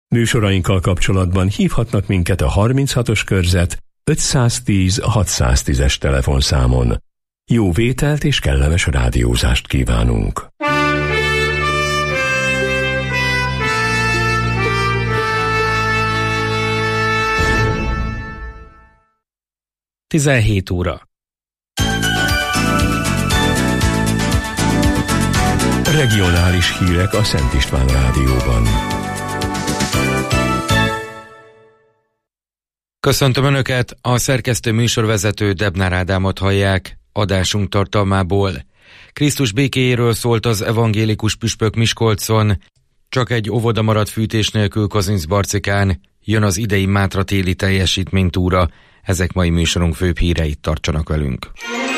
Műsorainkkal kapcsolatban hívhatnak minket a 36-os körzet 510 610-es telefonszámon. Jó vételt és kellemes rádiózást kívánunk! Tizenhét óra. Regionális hírek a Szent István Rádióban. Köszöntöm Önöket, a szerkesztő műsorvezető Debnár Ádámot hallják. Adásunk tartalmából: Krisztus békéjéről szólt az evangélikus püspök Miskolcon, csak egy óvoda maradt fűtés nélkül Kazincbarcikán, jön az idei Mátra téli teljesítménytúra. Ezek mai műsorunk főbb híreit, tartsanak velünk.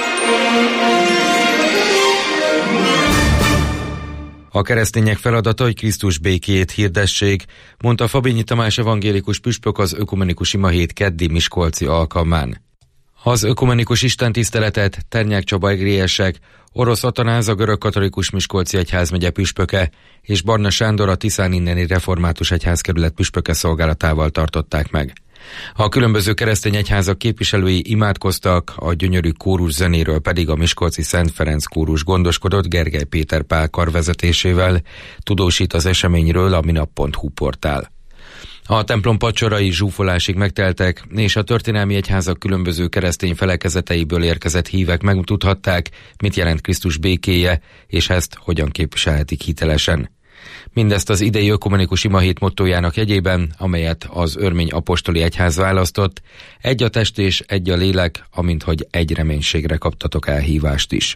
A keresztények feladata, hogy Krisztus békéjét hirdessék, mondta Fabinyi Tamás evangélikus püspök az ökumenikus imahét keddi miskolci alkalmán. Az ökumenikus istentiszteletet Ternyák Csaba egrélyesek, Orosz Atanáz a görögkatolikus Miskolci egyházmegye püspöke és Barna Sándor a Tiszán inneni református egyházkerület püspöke szolgálatával tartották meg. A különböző keresztény egyházak képviselői imádkoztak, a gyönyörű kórus zenéről pedig a miskolci Szent Ferenc kórus gondoskodott Gergely Péter Pál karvezetésével, tudósít az eseményről a minap.hu portál. A templom pacsorai zsúfolásig megteltek, és a történelmi egyházak különböző keresztény felekezeteiből érkezett hívek megtudhatták, mit jelent Krisztus békéje, és ezt hogyan képviselhetik hitelesen. Mindezt az idei ökumenikus imahét mottójának jegyében, amelyet az örmény apostoli egyház választott: egy a test és egy a lélek, amint hogy egy reménységre kaptatok elhívást is.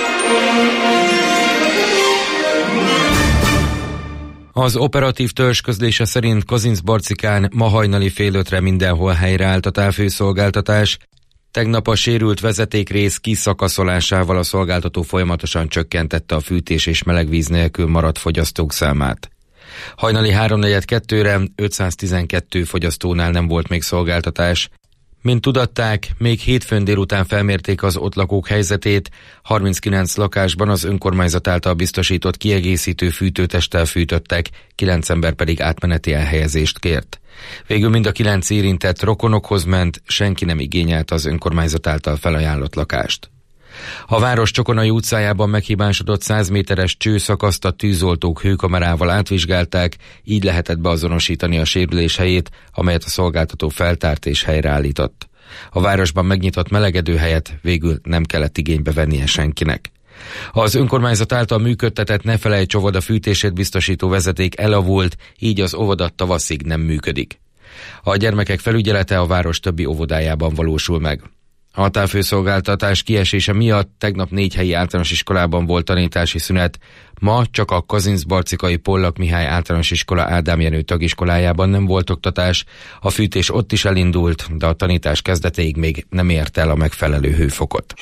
Az operatív törzs közlése szerint Kazincbarcikán ma hajnali fél ötre mindenhol helyreállt a távfőszolgáltatás. Tegnap a sérült vezetékrész kiszakaszolásával a szolgáltató folyamatosan csökkentette a fűtés és melegvíz nélkül maradt fogyasztók számát. Hajnali 3:42-re 512 fogyasztónál nem volt még szolgáltatás. Mint tudatták, még hétfőn délután felmérték az ott lakók helyzetét, 39 lakásban az önkormányzat által biztosított kiegészítő fűtőtesttel fűtöttek, 9 ember pedig átmeneti elhelyezést kért. Végül mind a 9 érintett rokonokhoz ment, senki nem igényelte az önkormányzat által felajánlott lakást. A város Csokonai utcájában meghibásodott 100 méteres csőszakaszt a tűzoltók hőkamerával átvizsgálták, így lehetett beazonosítani a sérülés helyét, amelyet a szolgáltató feltárt és helyreállított. A városban megnyitott melegedőhelyet végül nem kellett igénybe vennie senkinek. Az önkormányzat által működtetett Ne Felejts óvoda fűtését biztosító vezeték elavult, így az óvoda tavaszig nem működik. A gyermekek felügyelete a város többi óvodájában valósul meg. A távfőszolgáltatás kiesése miatt tegnap 4 helyi általános iskolában volt tanítási szünet, ma csak a kazincbarcikai Pollak Mihály általános iskola Ádám Jenő tagiskolájában nem volt oktatás, a fűtés ott is elindult, de a tanítás kezdetéig még nem ért el a megfelelő hőfokot.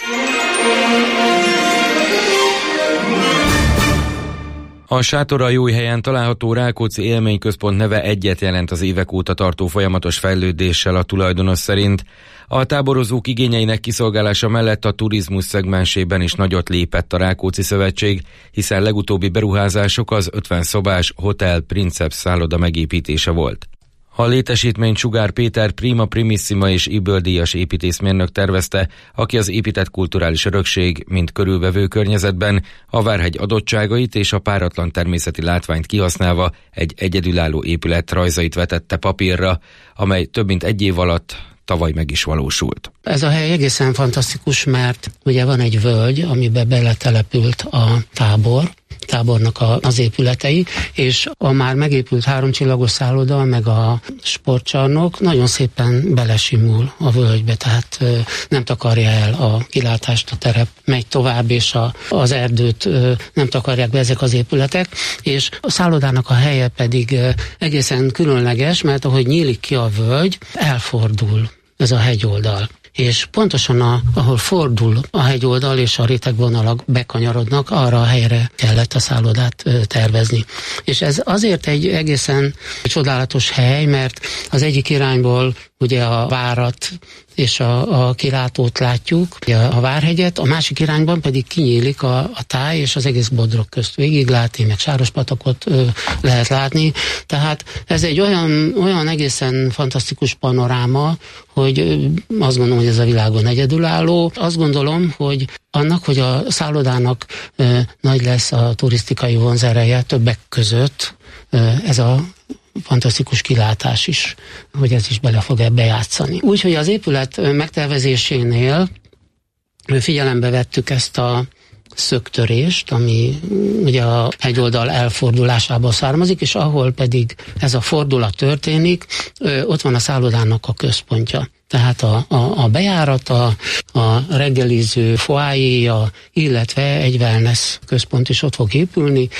A Sátoraljóhelyen található Rákóczi Élményközpont neve egyet jelent az évek óta tartó folyamatos fejlődéssel a tulajdonos szerint. A táborozók igényeinek kiszolgálása mellett a turizmus szegmensében is nagyot lépett a Rákóczi Szövetség, hiszen legutóbbi beruházások az 50 szobás Hotel Princeps szálloda megépítése volt. A létesítményt Sugár Péter Prima Primissima és Iböldíjas építészmérnök tervezte, aki az épített kulturális örökség, mint körülvevő környezetben a Várhegy adottságait és a páratlan természeti látványt kihasználva egy egyedülálló épület rajzait vetette papírra, amely több mint egy év alatt tavaly meg is valósult. Ez a hely egészen fantasztikus, mert ugye van egy völgy, amiben beletelepült a tábornak az épületei, és a már megépült 3 csillagos szálloda, meg a sportcsarnok nagyon szépen belesimul a völgybe, tehát nem takarja el a kilátást, a terep megy tovább, és az erdőt nem takarják be ezek az épületek, és a szállodának a helye pedig egészen különleges, mert ahogy nyílik ki a völgy, elfordul ez a hegyoldal. És pontosan ahol fordul a hegyoldal és a rétegvonalak bekanyarodnak, arra a helyre kellett a szállodát tervezni. És ez azért egy egészen csodálatos hely, mert az egyik irányból ugye a várat és a kilátót látjuk, a Várhegyet, a másik irányban pedig kinyílik a táj és az egész Bodrog közt végig látni, meg Sárospatakot lehet látni. Tehát ez egy olyan egészen fantasztikus panoráma, hogy azt gondolom, hogy ez a világon egyedülálló. Azt gondolom, hogy annak, hogy a szállodának nagy lesz a turisztikai vonzereje, többek között ez a fantasztikus kilátás is, hogy ez is bele fog ebbe játszani. Úgyhogy az épület megtervezésénél figyelembe vettük ezt a szögtörést, ami ugye a hegyoldal elfordulásából származik, és ahol pedig ez a fordulat történik, ott van a szállodának a központja. Tehát a bejárata, a reggeliző foájéja, illetve egy wellness központ is ott fog épülni,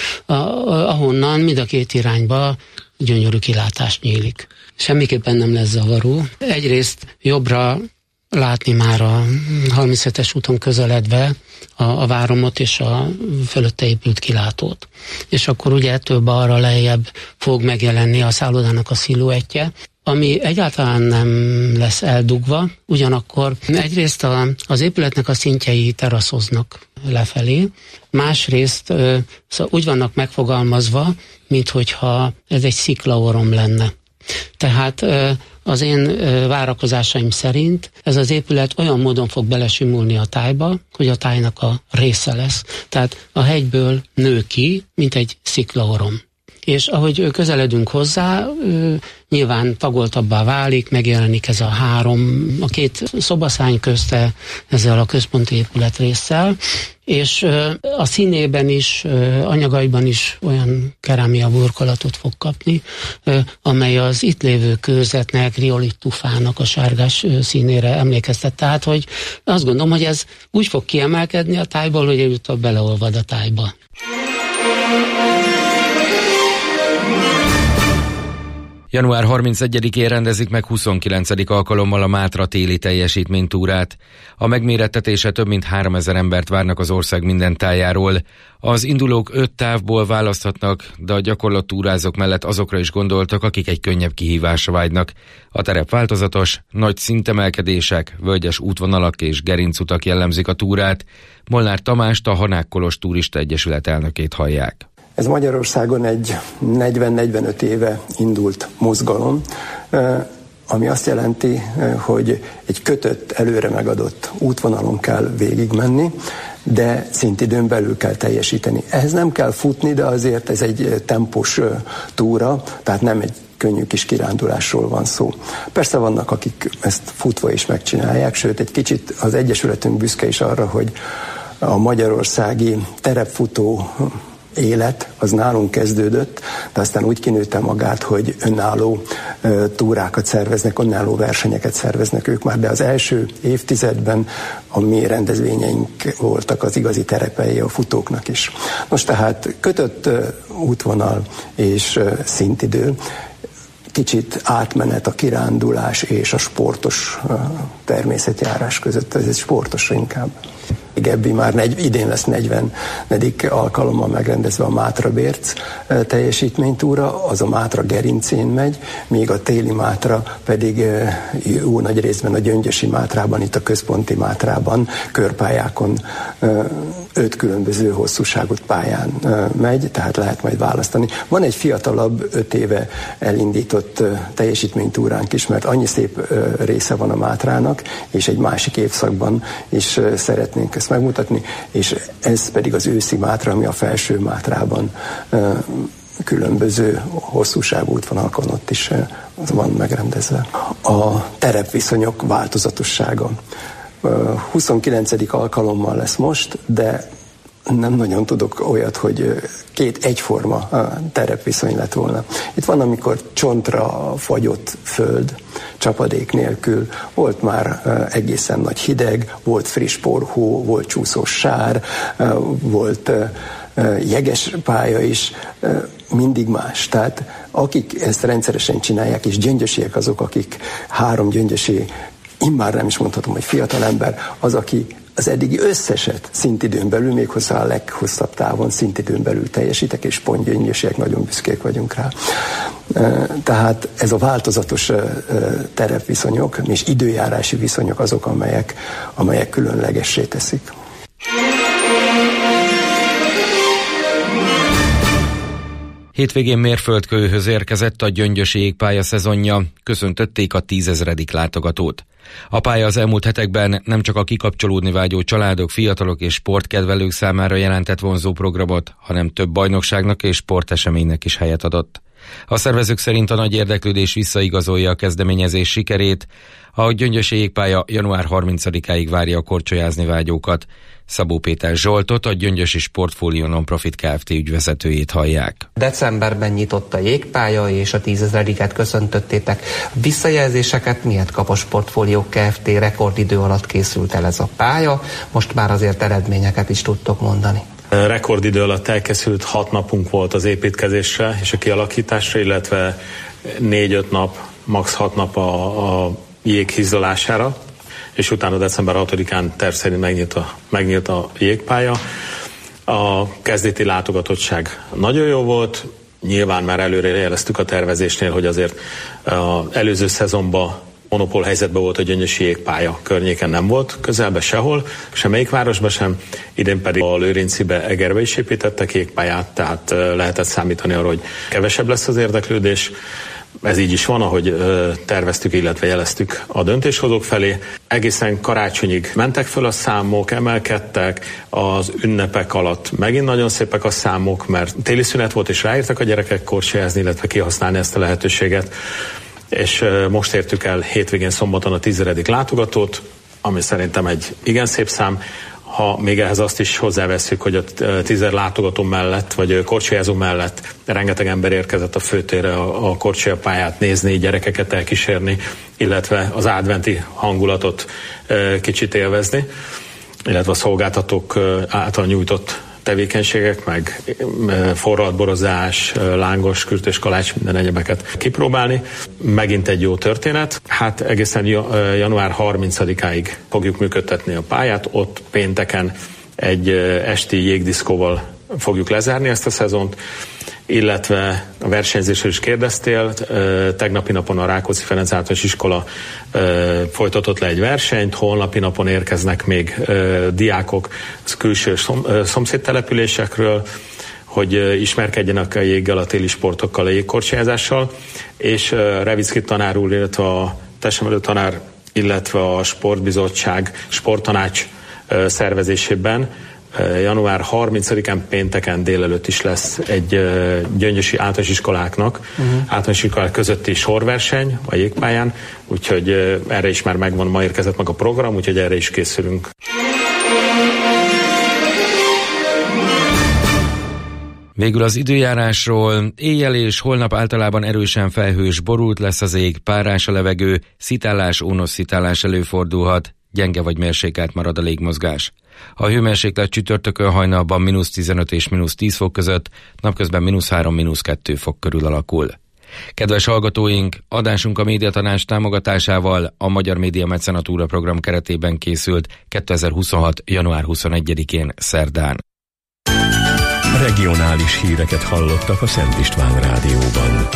ahonnan mind a két irányba gyönyörű kilátás nyílik. Semmiképpen nem lesz zavaró. Egyrészt jobbra látni már a 37-es úton közeledve a Váromot és a fölötte épült kilátót. És akkor ugye ettől balra lejjebb fog megjelenni a szállodának a sziluettje, ami egyáltalán nem lesz eldugva, ugyanakkor egyrészt az épületnek a szintjei teraszoznak lefelé, másrészt szóval úgy vannak megfogalmazva, minthogyha ez egy sziklaorom lenne. Tehát az én várakozásaim szerint ez az épület olyan módon fog belesimulni a tájba, hogy a tájnak a része lesz. Tehát a hegyből nő ki, mint egy sziklaorom. És ahogy közeledünk hozzá, nyilván tagoltabbá válik, megjelenik ez a két szobaszány közte ezzel a központi épületrésszel, és a színében is, anyagaiban is olyan kerámia burkolatot fog kapni, amely az itt lévő kőzetnek, riolit tufának a sárgás színére emlékeztet. Tehát, hogy azt gondolom, hogy ez úgy fog kiemelkedni a tájból, hogy előbb beleolvad a tájba. Január 31-én rendezik meg 29. alkalommal a Mátra téli teljesítménytúrát. A megmérettetése több mint 3000 embert várnak az ország minden tájáról. Az indulók 5 távból választhatnak, de a gyakorlattúrázók mellett azokra is gondoltak, akik egy könnyebb kihívásra vágynak. A terep változatos, nagy szintemelkedések, völgyes útvonalak és gerincutak jellemzik a túrát. Molnár Tamást, a Hanák Kolos Turista Egyesület elnökét hallják. Ez Magyarországon egy 40-45 éve indult mozgalom, ami azt jelenti, hogy egy kötött, előre megadott útvonalon kell végigmenni, de szintidőn belül kell teljesíteni. Ehhez nem kell futni, de azért ez egy tempós túra, tehát nem egy könnyű kis kirándulásról van szó. Persze vannak, akik ezt futva is megcsinálják, sőt egy kicsit az Egyesületünk büszke is arra, hogy a magyarországi terepfutó élet az nálunk kezdődött, de aztán úgy kinőtte magát, hogy önálló túrákat szerveznek, önálló versenyeket szerveznek ők már, de az első évtizedben a mi rendezvényeink voltak az igazi terepei a futóknak is. Most tehát kötött útvonal és szintidő, kicsit átmenet a kirándulás és a sportos természetjárás között, ez egy sportos inkább. Gebbi már idén lesz 40. alkalommal megrendezve a Mátra-Bérc teljesítménytúra, az a Mátra gerincén megy, míg a téli Mátra pedig jó nagy részben a Gyöngyösi Mátrában, itt a központi Mátrában, körpályákon 5 különböző hosszúságú pályán megy, tehát lehet majd választani. Van egy fiatalabb, 5 éve elindított teljesítménytúránk is, mert annyi szép része van a Mátrának, és egy másik évszakban is szeretnénk ezt megmutatni, és ez pedig az őszi Mátra, ami a felső Mátrában különböző hosszúságú útvonalakon ott is van megrendezve. A terepviszonyok változatossága. 29. alkalommal lesz most, de nem nagyon tudok olyat, hogy 2 egyforma terepviszony lett volna. Itt van, amikor csontra fagyott föld, csapadék nélkül, volt már egészen nagy hideg, volt friss porhó, volt csúszós sár, volt jeges pálya is, mindig más. Tehát akik ezt rendszeresen csinálják, és gyöngyösiek azok, akik 3 gyöngyösi, immár nem is mondhatom, hogy fiatalember, az, aki az eddigi összeset szintidőn belül, méghozzá a leghosszabb távon szintidőn belül teljesítek, és pont Gyöngyösiek nagyon büszkék vagyunk rá. Tehát ez a változatos terepviszonyok és időjárási viszonyok azok, amelyek különlegessé teszik. Hétvégén mérföldkőhöz érkezett a gyöngyösi jégpálya szezonja, köszöntötték a 10 000. látogatót. A pálya az elmúlt hetekben nem csak a kikapcsolódni vágyó családok, fiatalok és sportkedvelők számára jelentett vonzó programot, hanem több bajnokságnak és sporteseménynek is helyet adott. A szervezők szerint a nagy érdeklődés visszaigazolja a kezdeményezés sikerét, a gyöngyösi jégpálya január 30-áig várja a korcsolyázni vágyókat. Szabó Péter Zsoltot, a Gyöngyösi Sportfólió Nonprofit Kft. Ügyvezetőjét hallják. Decemberben nyitott a jégpálya, és a 10 000-et köszöntöttétek. Visszajelzéseket miért kap a Sportfólió Kft. Rekordidő alatt készült el ez a pálya? Most már azért eredményeket is tudtok mondani. Rekordidő alatt elkészült 6 napunk volt az építkezésre és a kialakításra, illetve 4-5 nap, max. 6 nap a jég hizzolására, és utána december 6-án terv szerint megnyílt a jégpálya. A kezdeti látogatottság nagyon jó volt, nyilván már előre jeleztük a tervezésnél, hogy azért az előző szezonban monopól helyzetben volt a gyöngyösi jégpálya, környéken nem volt közelben sehol, semmelyik városban sem, idén pedig a Lőrincibe, Egerbe is építettek jégpályát, tehát lehetett számítani arra, hogy kevesebb lesz az érdeklődés. Ez így is van, ahogy terveztük, illetve jeleztük a döntéshozók felé. Egészen karácsonyig mentek föl a számok, emelkedtek, az ünnepek alatt megint nagyon szépek a számok, mert téli szünet volt, és ráértek a gyerekek korcsolyázni, illetve kihasználni ezt a lehetőséget. És most értük el hétvégén szombaton a 10 000. látogatót, ami szerintem egy igen szép szám. Ha még ehhez azt is hozzáveszünk, hogy a 10 000 látogató mellett, vagy korcsolyázó mellett rengeteg ember érkezett a főtérre a korcsolyapályát nézni, gyerekeket elkísérni, illetve az adventi hangulatot kicsit élvezni, illetve a szolgáltatók által nyújtott tevékenységek, meg forradborozás, lángos, kürtös kalács, minden egyebeket kipróbálni. Megint egy jó történet. Hát egészen január 30-áig fogjuk működtetni a pályát, ott pénteken egy esti jégdiszkóval fogjuk lezárni ezt a szezont, illetve a versenyzésről is kérdeztél, tegnapi napon a Rákóczi Ferenc Általános Iskola folytatott le egy versenyt, holnapi napon érkeznek még diákok külső szomszédtelepülésekről, hogy ismerkedjenek a jéggel, a téli sportokkal, a jégkorcsolyázással, és Revicki tanár úr, illetve a testemelő tanár, illetve a sportbizottság, sporttanács szervezésében január 30-án pénteken délelőtt is lesz egy gyöngyösi általános iskoláknak, általános iskolák közötti sorverseny a jégpályán, úgyhogy erre is már megvan, ma érkezett meg a program, úgyhogy erre is készülünk. Végül az időjárásról: éjjel és holnap általában erősen felhős, borult lesz az ég, párás a levegő, szitálás, ónos-szitálás előfordulhat, gyenge vagy mérsékelt marad a légmozgás. A hőmérséklet csütörtökön hajnalban -15 és -10 fok között, napközben -3, -2 fok körül alakul. Kedves hallgatóink, adásunk a Médiatanács támogatásával a Magyar Média Mecenatúra program keretében készült 2026. január 21-én szerdán. Regionális híreket hallottak a Szent István Rádióban.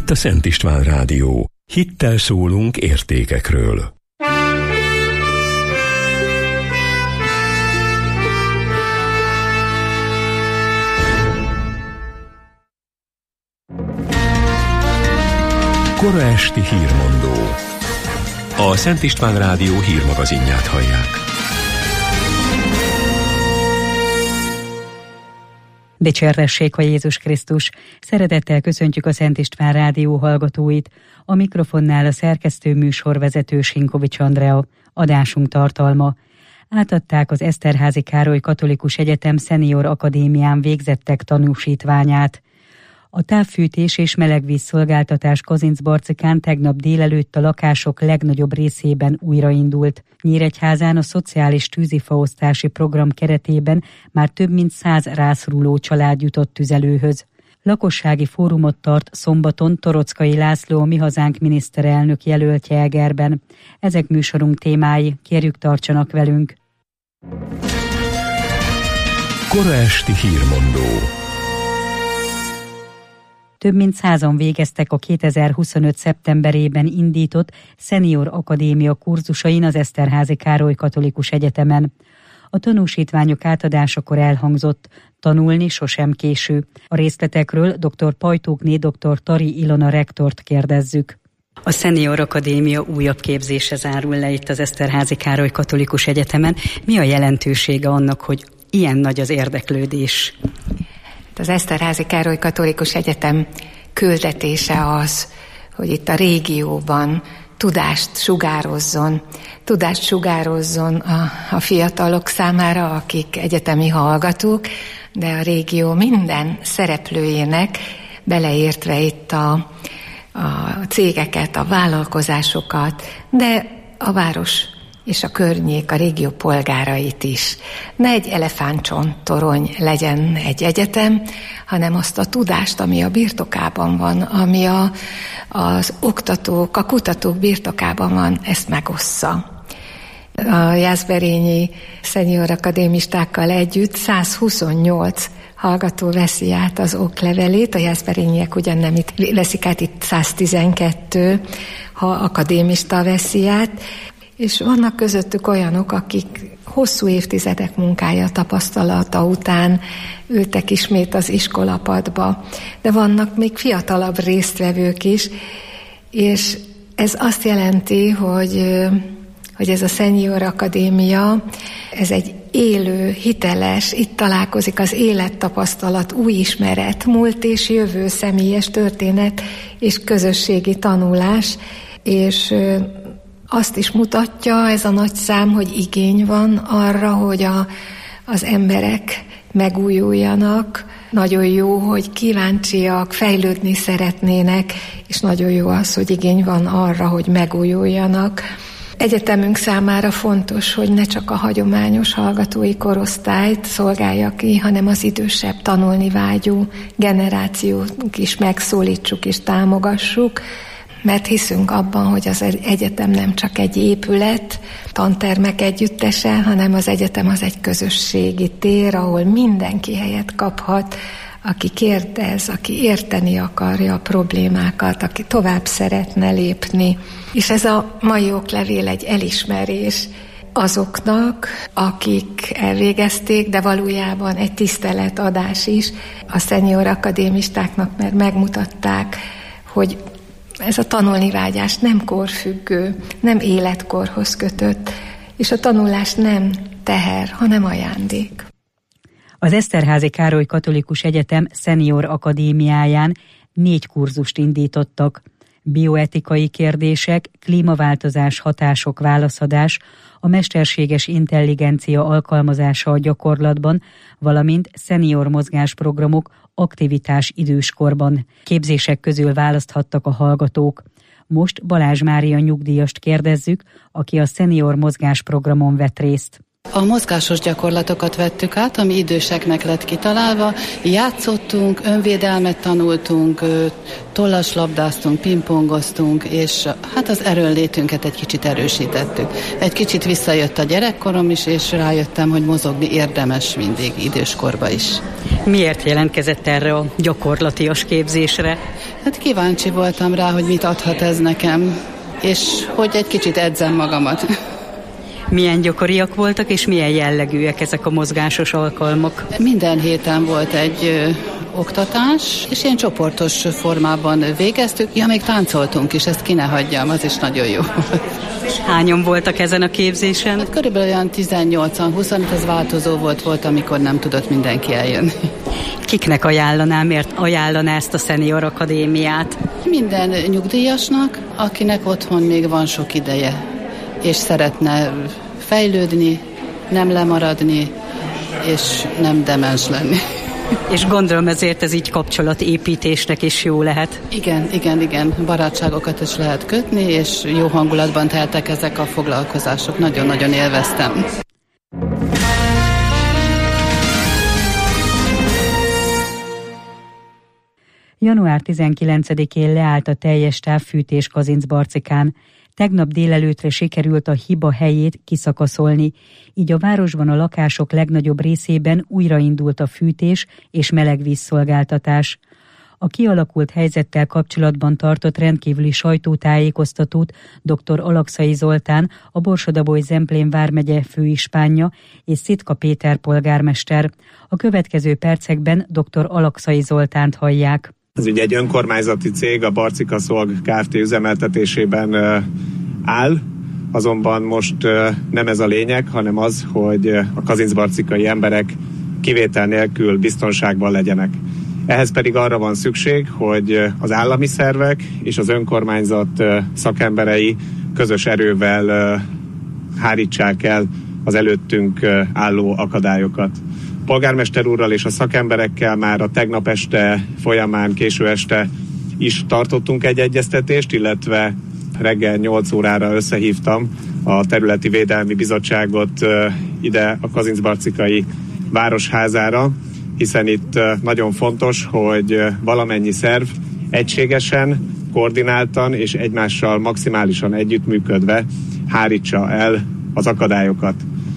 itt a Szent István Rádió. Hittel szólunk értékekről. Kora esti hírmondó. A Szent István Rádió hírmagazinját hallják. Dicsértessék a Jézus Krisztus! Szeretettel köszöntjük a Szent István Rádió hallgatóit. A mikrofonnál a szerkesztő műsorvezető Sinkovics Andrea. Adásunk tartalma. Átadták az Eszterházy Károly Katolikus Egyetem Szenior Akadémián végzettek tanúsítványát. A távfűtés és melegvízszolgáltatás Kazincbarcikán tegnap délelőtt a lakások legnagyobb részében újraindult. Nyíregyházán a szociális tűzifaosztási program keretében már több mint 100 rászoruló család jutott tüzelőhöz. Lakossági fórumot tart szombaton Torockai László, a Mi Hazánk miniszterelnök jelöltje Egerben. Ezek műsorunk témái, kérjük tartsanak velünk. Kora esti hírmondó. Több mint 100-an végeztek a 2025. szeptemberében indított Szenior Akadémia kurzusain az Eszterházy Károly Katolikus Egyetemen. A tanúsítványok átadásakor elhangzott: tanulni sosem késő. A részletekről dr. Pajtókné dr. Tari Ilona rektort kérdezzük. A Szenior Akadémia újabb képzése zárul le itt az Eszterházy Károly Katolikus Egyetemen. Mi a jelentősége annak, hogy ilyen nagy az érdeklődés? Az Eszterházy Károly Katolikus Egyetem küldetése az, hogy itt a régióban tudást sugározzon a fiatalok számára, akik egyetemi hallgatók, de a régió minden szereplőjének, beleértve itt a cégeket, a vállalkozásokat, de a város és a környék, a régió polgárait is. Ne egy elefántcsontorony legyen egy egyetem, hanem azt a tudást, ami a birtokában van, ami az oktatók, a kutatók birtokában van, ezt megossza. A jászberényi szenior akadémistákkal együtt 128 hallgató veszi át az oklevelét, a jászberényiek ugyan nem itt veszik át, itt 112 akadémista veszi át, és vannak közöttük olyanok, akik hosszú évtizedek munkája, tapasztalata után ültek ismét az iskolapadba, de vannak még fiatalabb résztvevők is, és ez azt jelenti, hogy ez a Szenior Akadémia, ez egy élő, hiteles, itt találkozik az élettapasztalat, új ismeret, múlt és jövő, személyes történet és közösségi tanulás, és azt is mutatja ez a nagy szám, hogy igény van arra, hogy az emberek megújuljanak. Nagyon jó, hogy kíváncsiak, fejlődni szeretnének, és nagyon jó az, hogy igény van arra, hogy megújuljanak. Egyetemünk számára fontos, hogy ne csak a hagyományos hallgatói korosztályt szolgálja ki, hanem az idősebb, tanulni vágyó generációt is megszólítsuk és támogassuk, mert hiszünk abban, hogy az egyetem nem csak egy épület, tantermek együttese, hanem az egyetem az egy közösségi tér, ahol mindenki helyet kaphat, aki kérdez, aki érteni akarja a problémákat, aki tovább szeretne lépni. És ez a mai oklevél egy elismerés azoknak, akik elvégezték, de valójában egy tiszteletadás is a szenior akadémistáknak, mert megmutatták, hogy ez a tanulni vágyás nem korfüggő, nem életkorhoz kötött, és a tanulás nem teher, hanem ajándék. Az Eszterházy Károly Katolikus Egyetem Szenior Akadémiáján 4 kurzust indítottak. Bioetikai kérdések, klímaváltozás, hatások, válaszadás, a mesterséges intelligencia alkalmazása a gyakorlatban, valamint szenior mozgásprogramok, aktivitás időskorban. Képzések közül választhattak a hallgatók. Most Balázs Mária nyugdíjast kérdezzük, aki a szenior mozgásprogramon vett részt. A mozgásos gyakorlatokat vettük át, ami időseknek lett kitalálva. Játszottunk, önvédelmet tanultunk, tollaslabdáztunk, pingpongoztunk, és hát az erőnlétünket egy kicsit erősítettük. Egy kicsit visszajött a gyerekkorom is, és rájöttem, hogy mozogni érdemes mindig időskorba is. Miért jelentkezett erre a gyakorlatias képzésre? Hát kíváncsi voltam rá, hogy mit adhat ez nekem, és hogy egy kicsit edzem magamat. Milyen gyakoriak voltak, és milyen jellegűek ezek a mozgásos alkalmak? Minden héten volt egy oktatás, és ilyen csoportos formában végeztük. Ja, még táncoltunk is, ezt ki ne hagyjam, az is nagyon jó. Hányan voltak ezen a képzésen? Hát körülbelül olyan 18-20, ez változó volt, amikor nem tudott mindenki eljönni. Kiknek ajánlaná, miért ajánlaná ezt a Senior Akadémiát? Minden nyugdíjasnak, akinek otthon még van sok ideje, és szeretne fejlődni, nem lemaradni, és nem demens lenni. És gondolom ezért ez így kapcsolatépítésnek is jó lehet. Igen. Barátságokat is lehet kötni, és jó hangulatban teltek ezek a foglalkozások. Nagyon-nagyon élveztem. Január 19-én leállt a teljes távfűtés Kazincbarcikán. Tegnap délelőttre sikerült a hiba helyét kiszakaszolni, így a városban a lakások legnagyobb részében újraindult a fűtés és melegvízszolgáltatás. A kialakult helyzettel kapcsolatban tartott rendkívüli sajtótájékoztatót dr. Alakszai Zoltán, a Borsod-Abaúj-Zemplén vármegye főispánja és Szitka Péter polgármester. A következő percekben dr. Alakszai Zoltánt hallják. Ez ugye egy önkormányzati cég, a Barcika Szolg Kft. Üzemeltetésében áll, azonban most nem ez a lényeg, hanem az, hogy a kazincbarcikai emberek kivétel nélkül biztonságban legyenek. Ehhez pedig arra van szükség, hogy az állami szervek és az önkormányzat szakemberei közös erővel hárítsák el az előttünk álló akadályokat. A polgármester úrral és a szakemberekkel már a tegnap este folyamán, késő este is tartottunk egy egyeztetést, illetve reggel 8 órára összehívtam a Területi Védelmi Bizottságot ide a kazincbarcikai városházára, hiszen itt nagyon fontos, hogy valamennyi szerv egységesen, koordináltan és egymással maximálisan együttműködve hárítsa el az akadályokat.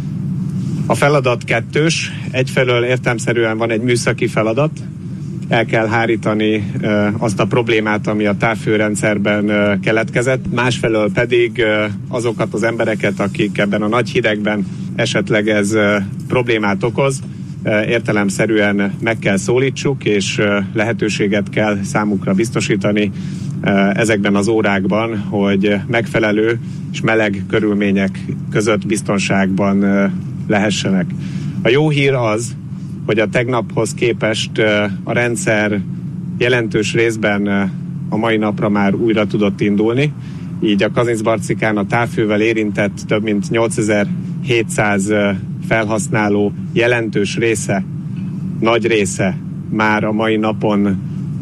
A feladat kettős. Egyfelől értelemszerűen van egy műszaki feladat, el kell hárítani azt a problémát, ami a távfőrendszerben keletkezett. Másfelől pedig azokat az embereket, akik ebben a nagy hidegben esetleg ez problémát okoz, értelemszerűen meg kell szólítsuk, és lehetőséget kell számukra biztosítani ezekben az órákban, hogy megfelelő és meleg körülmények között biztonságban lehessenek. A jó hír az, hogy a tegnaphoz képest a rendszer jelentős részben a mai napra már újra tudott indulni, így a Kazincbarcikán a távfővel érintett több mint 8700 felhasználó jelentős része, nagy része már a mai napon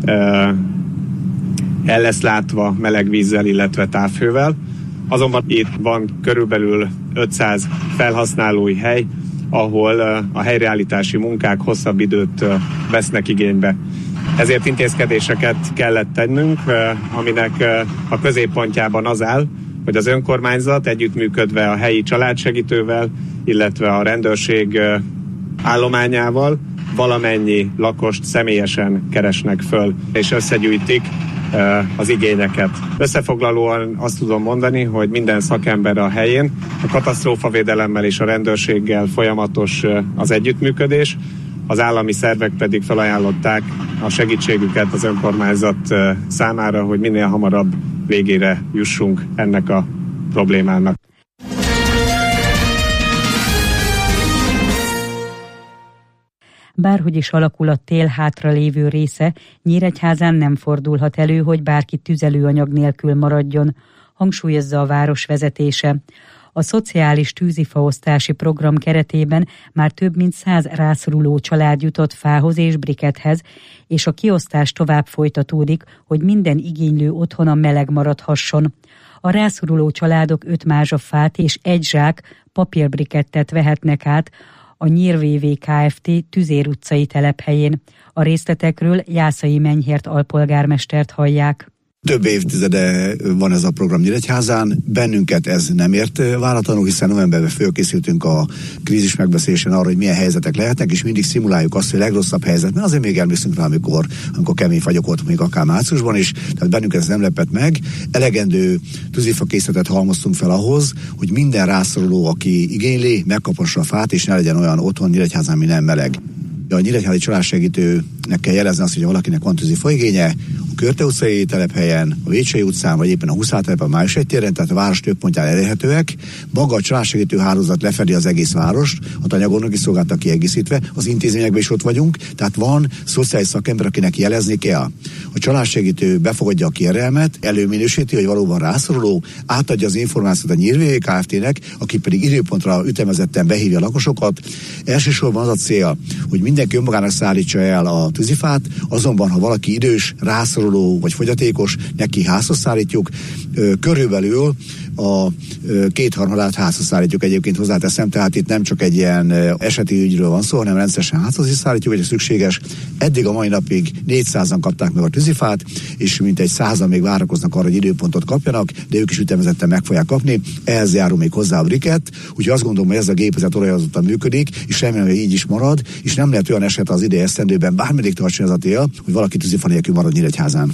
el lesz látva meleg vízzel, illetve távfővel. Azonban itt van körülbelül 500 felhasználói hely, ahol a helyreállítási munkák hosszabb időt vesznek igénybe. Ezért intézkedéseket kellett tennünk, aminek a középpontjában az áll, hogy az önkormányzat együttműködve a helyi családsegítővel, illetve a rendőrség állományával valamennyi lakost személyesen keresnek föl, és összegyűjtik az igényeket. Összefoglalóan azt tudom mondani, hogy minden szakember a helyén, a katasztrófavédelemmel és a rendőrséggel folyamatos az együttműködés, az állami szervek pedig felajánlották a segítségüket az önkormányzat számára, hogy minél hamarabb végére jussunk ennek a problémának. Bárhogy is alakul a tél hátra lévő része, Nyíregyházán nem fordulhat elő, hogy bárki tüzelőanyag nélkül maradjon, hangsúlyozza a város vezetése. A szociális tűzifaosztási program keretében már több mint 100 rászoruló család jutott fához és brikethez, és a kiosztás tovább folytatódik, hogy minden igénylő otthona meleg maradhasson. A rászoruló családok 5 mázsa fát és 1 zsák papírbrikettet vehetnek át a Nyír VV Kft. Tüzér utcai telephelyén. A részletekről Jászai Menyhért alpolgármestert hallják. Több évtizede van ez a program Nyíregyházán, bennünket ez nem ért váratlanul, hiszen novemberben fölkészültünk a krízis megbeszélésen arra, hogy milyen helyzetek lehetnek, és mindig szimuláljuk azt, hogy a legrosszabb helyzet, mert azért még emlékszünk rá, amikor kemény fagyok volt, még akár márciusban is, tehát bennünket ez nem lepett meg. Elegendő tűzifa készletet halmoztunk fel ahhoz, hogy minden rászoruló, aki igényli, megkaphassa a fát, és ne legyen olyan otthon Nyíregyházán, ami nem meleg. A nyíregyházi családsegítőnek kell jelezni azt, hogy valakinek van tűzifa igénye, a Körte utcai telephelyen, a Vécsei utcán, vagy éppen a Huszár telepen, a Május téren, tehát a város több pontján elérhetőek. Maga a családsegítő hálózat lefedi az egész várost, a tanyagornoki szolgáltat kiegészítve, az intézményekben is ott vagyunk, tehát van szociális szakember, akinek jelezni kell. A családsegítő befogadja a kérelmet, előminősíti, hogy valóban rászoruló, átadja az információt a Nyírvévé Kft-nek, aki pedig időpontra ütemezetten behívja a lakosokat. Elsősorban az a cél, hogy mindenki önmagának szállítsa el a tűzifát, azonban ha valaki idős, rászoruló vagy fogyatékos, neki házhoz szállítjuk. Körülbelül a 2/3 házhoz szállítjuk, egyébként hozzáteszem, tehát itt nem csak egy ilyen eseti ügyről van szó, hanem rendszeresen házhoz is szállítjuk, hogy szükséges. Eddig a mai napig 400-an kapták meg a tűzifát, és mintegy 100-an még várakoznak arra, hogy időpontot kapjanak, de ők is ütemezetten meg fogják kapni. Ehhez járul még hozzá a briket, úgyhogy azt gondolom, hogy ez a gépezet olajozottan működik, és remélem, hogy így is marad, és nem lehet olyan eset az idei esztendőben, bármeddig tartson ez a tél, hogy valaki tűzifa nélkül marad Nyíregyházán.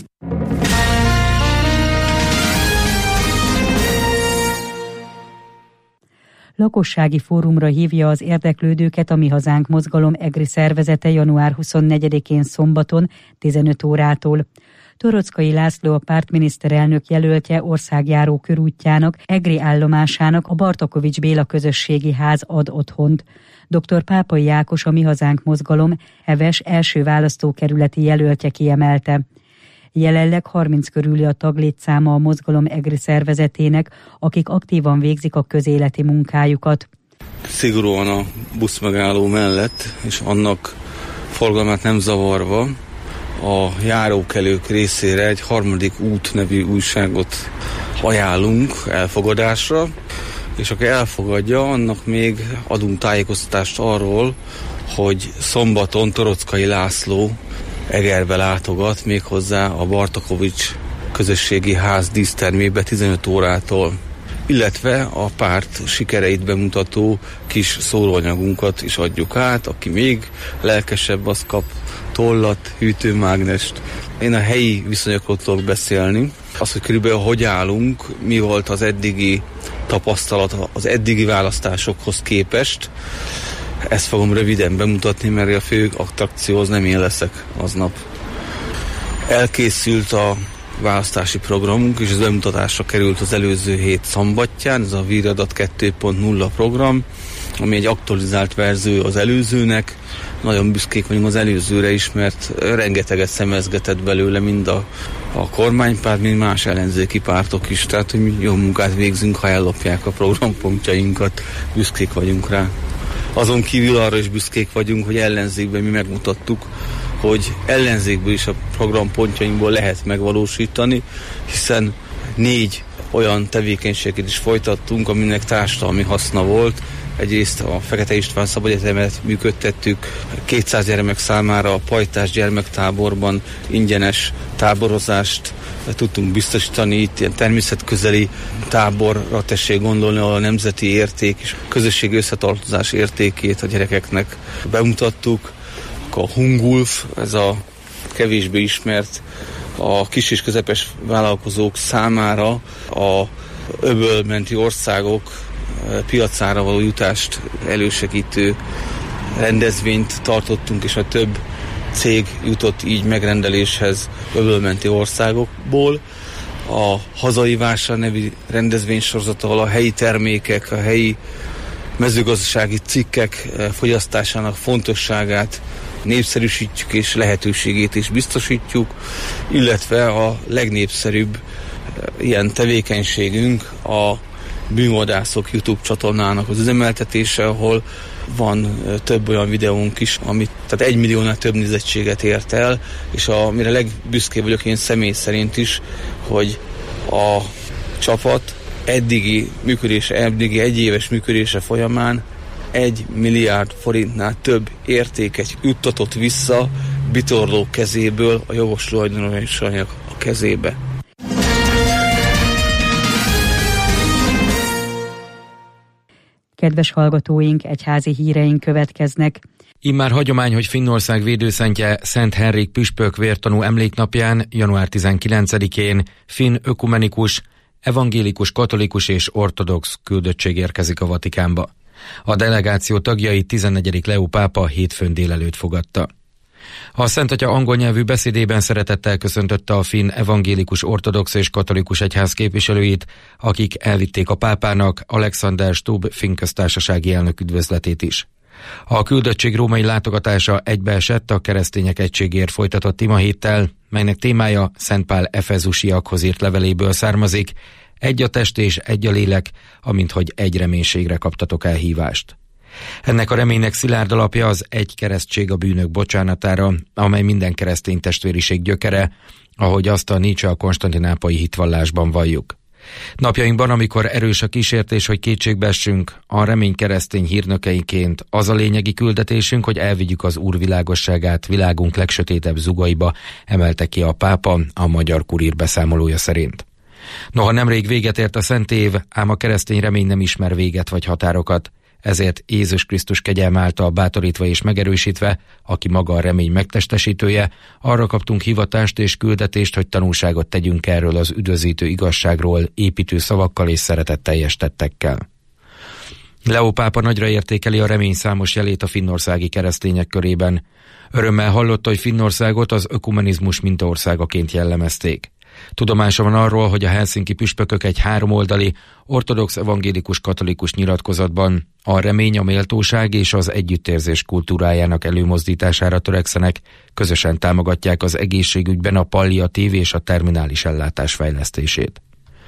Lakossági fórumra hívja az érdeklődőket a Mi Hazánk Mozgalom EGRI szervezete január 24-én szombaton 15 órától. Torockai László, a pártminiszterelnök jelöltje országjáró körútjának, EGRI állomásának a Bartakovics Béla közösségi ház ad otthont. Dr. Pápai Ákos, a Mi Hazánk Mozgalom heves első választókerületi jelöltje kiemelte. Jelenleg 30 körüli a taglétszáma a mozgalom EGRI szervezetének, akik aktívan végzik a közéleti munkájukat. Szigorúan a buszmegálló mellett, és annak forgalmát nem zavarva, a járókelők részére egy Harmadik út nevű újságot ajánlunk elfogadásra, és aki elfogadja, annak még adunk tájékoztatást arról, hogy szombaton Torockai László Egerbe látogat, méghozzá a Bartakovics közösségi ház dísztermébe 15 órától, illetve a párt sikereit bemutató kis szóróanyagunkat is adjuk át. Aki még lelkesebb, az kap tollat, hűtőmágnest. Én a helyi viszonyokról tudok beszélni. Az, hogy körülbelül hogy állunk, mi volt az eddigi tapasztalat az eddigi választásokhoz képest, ezt fogom röviden bemutatni, mert a fő attrakció az nem én leszek aznap. Elkészült a választási programunk, és ez bemutatásra került az előző hét szombatján, ez a Víradat 2.0 program, ami egy aktualizált verzió az előzőnek. Nagyon büszkék vagyunk az előzőre is, mert rengeteget szemezgetett belőle mind a kormánypárt, mind más ellenzéki pártok is, tehát hogy mi jó munkát végzünk, ha ellopják a programpontjainkat, büszkék vagyunk rá. Azon kívül arra is büszkék vagyunk, hogy ellenzékben mi megmutattuk, hogy ellenzékből is a programpontjainkból lehet megvalósítani, hiszen 4 olyan tevékenységet is folytattunk, aminek társadalmi haszna volt. Egyrészt a Fekete István Szabadegyetemet működtettük, 200 gyermek számára a Pajtás gyermektáborban ingyenes táborozást tudtunk biztosítani, itt ilyen természetközeli táborra tessék gondolni, ahol a nemzeti érték és közösségi összetartozás értékét a gyerekeknek bemutattuk. A Hungulf, ez a kevésbé ismert a kis és közepes vállalkozók számára a öbölmenti országok piacára való jutást elősegítő rendezvényt tartottunk, és a több cég jutott így megrendeléshez öbölmenti országokból. A Hazai Vásár nevű rendezvénysorozat, ahol a helyi termékek, a helyi mezőgazdasági cikkek fogyasztásának fontosságát népszerűsítjük és lehetőségét is biztosítjuk, illetve a legnépszerűbb ilyen tevékenységünk a Bűnvadászok YouTube csatornának az üzemeltetése, ahol van több olyan videónk is, amit tehát 1 milliónál több nézettséget ért el, és amire legbüszkébb vagyok én személy szerint is, hogy a csapat eddigi egyéves működése folyamán 1 milliárd forintnál több értéket juttatott vissza bitorlók kezéből a jogos tulajdonosainak a kezébe. Kedves hallgatóink, egyházi híreink következnek. Immár hagyomány, hogy Finnország védőszentje Szent Henrik püspök vértanú emléknapján, január 19-én finn ökumenikus, evangélikus, katolikus és ortodox küldöttség érkezik a Vatikánba. A delegáció tagjait 14. Leó pápa hétfőn délelőtt fogadta. A Szent Atya angol nyelvű beszédében szeretettel köszöntötte a finn evangélikus, ortodox és katolikus egyház képviselőit, akik elvitték a pápának Alexander Stubb finn köztársasági elnök üdvözletét is. A küldöttség római látogatása egybeesett a keresztények egységért folytatott imahéttel, melynek témája Szent Pál efezusiakhoz írt leveléből származik: egy a test és egy a lélek, amint hogy egy reménységre kaptatok elhívást. Ennek a reménynek szilárd alapja az egy keresztség a bűnök bocsánatára, amely minden keresztény testvériség gyökere, ahogy azt a Nietzsche a konstantinápolyi hitvallásban valljuk. Napjainkban, amikor erős a kísértés, hogy kétségbe essünk, a remény keresztény hírnökeiként az a lényegi küldetésünk, hogy elvigyük az Úr világosságát világunk legsötétebb zugaiba, emelte ki a pápa a Magyar Kurír beszámolója szerint. Noha nemrég véget ért a szent év, ám a keresztény remény nem ismer véget vagy határokat, ezért Jézus Krisztus kegyelme által bátorítva és megerősítve, aki maga a remény megtestesítője, arra kaptunk hivatást és küldetést, hogy tanúságot tegyünk erről az üdvözítő igazságról építő szavakkal és szeretetteljes tettekkel. Leó pápa nagyra értékeli a remény számos jelét a finnországi keresztények körében. Örömmel hallotta, hogy Finnországot az ökumenizmus mintaországaként jellemezték. Tudomása van arról, hogy a helsinki püspökök egy háromoldali, ortodox, evangélikus, katolikus nyilatkozatban a remény, a méltóság és az együttérzés kultúrájának előmozdítására törekszenek, közösen támogatják az egészségügyben a palliatív és a terminális ellátás fejlesztését.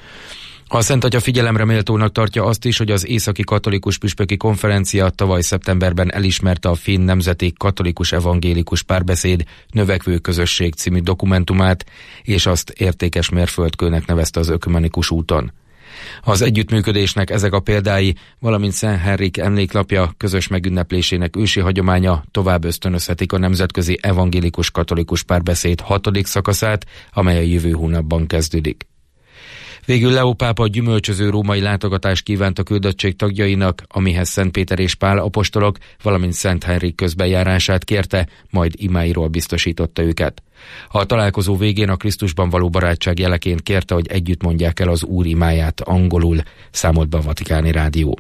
A Szent Atya figyelemre méltónak tartja azt is, hogy az Északi Katolikus Püspöki Konferencia tavaly szeptemberben elismerte a Finn Nemzeti Katolikus Evangélikus Párbeszéd Növekvő Közösség című dokumentumát, és azt értékes mérföldkőnek nevezte az ökumenikus úton. Az együttműködésnek ezek a példái, valamint Szent Henrik emléklapja közös megünneplésének ősi hagyománya tovább ösztönözhetik a Nemzetközi Evangélikus Katolikus Párbeszéd 6. szakaszát, amely a jövő hónapban kezdődik. Végül Leó pápa gyümölcsöző római látogatást kívánt a küldöttség tagjainak, amihez Szent Péter és Pál apostolok, valamint Szent Henrik közbenjárását kérte, majd imáiról biztosította őket. A találkozó végén a Krisztusban való barátság jeleként kérte, hogy együtt mondják el az Úr imáját angolul, számolt be a Vatikáni Rádió.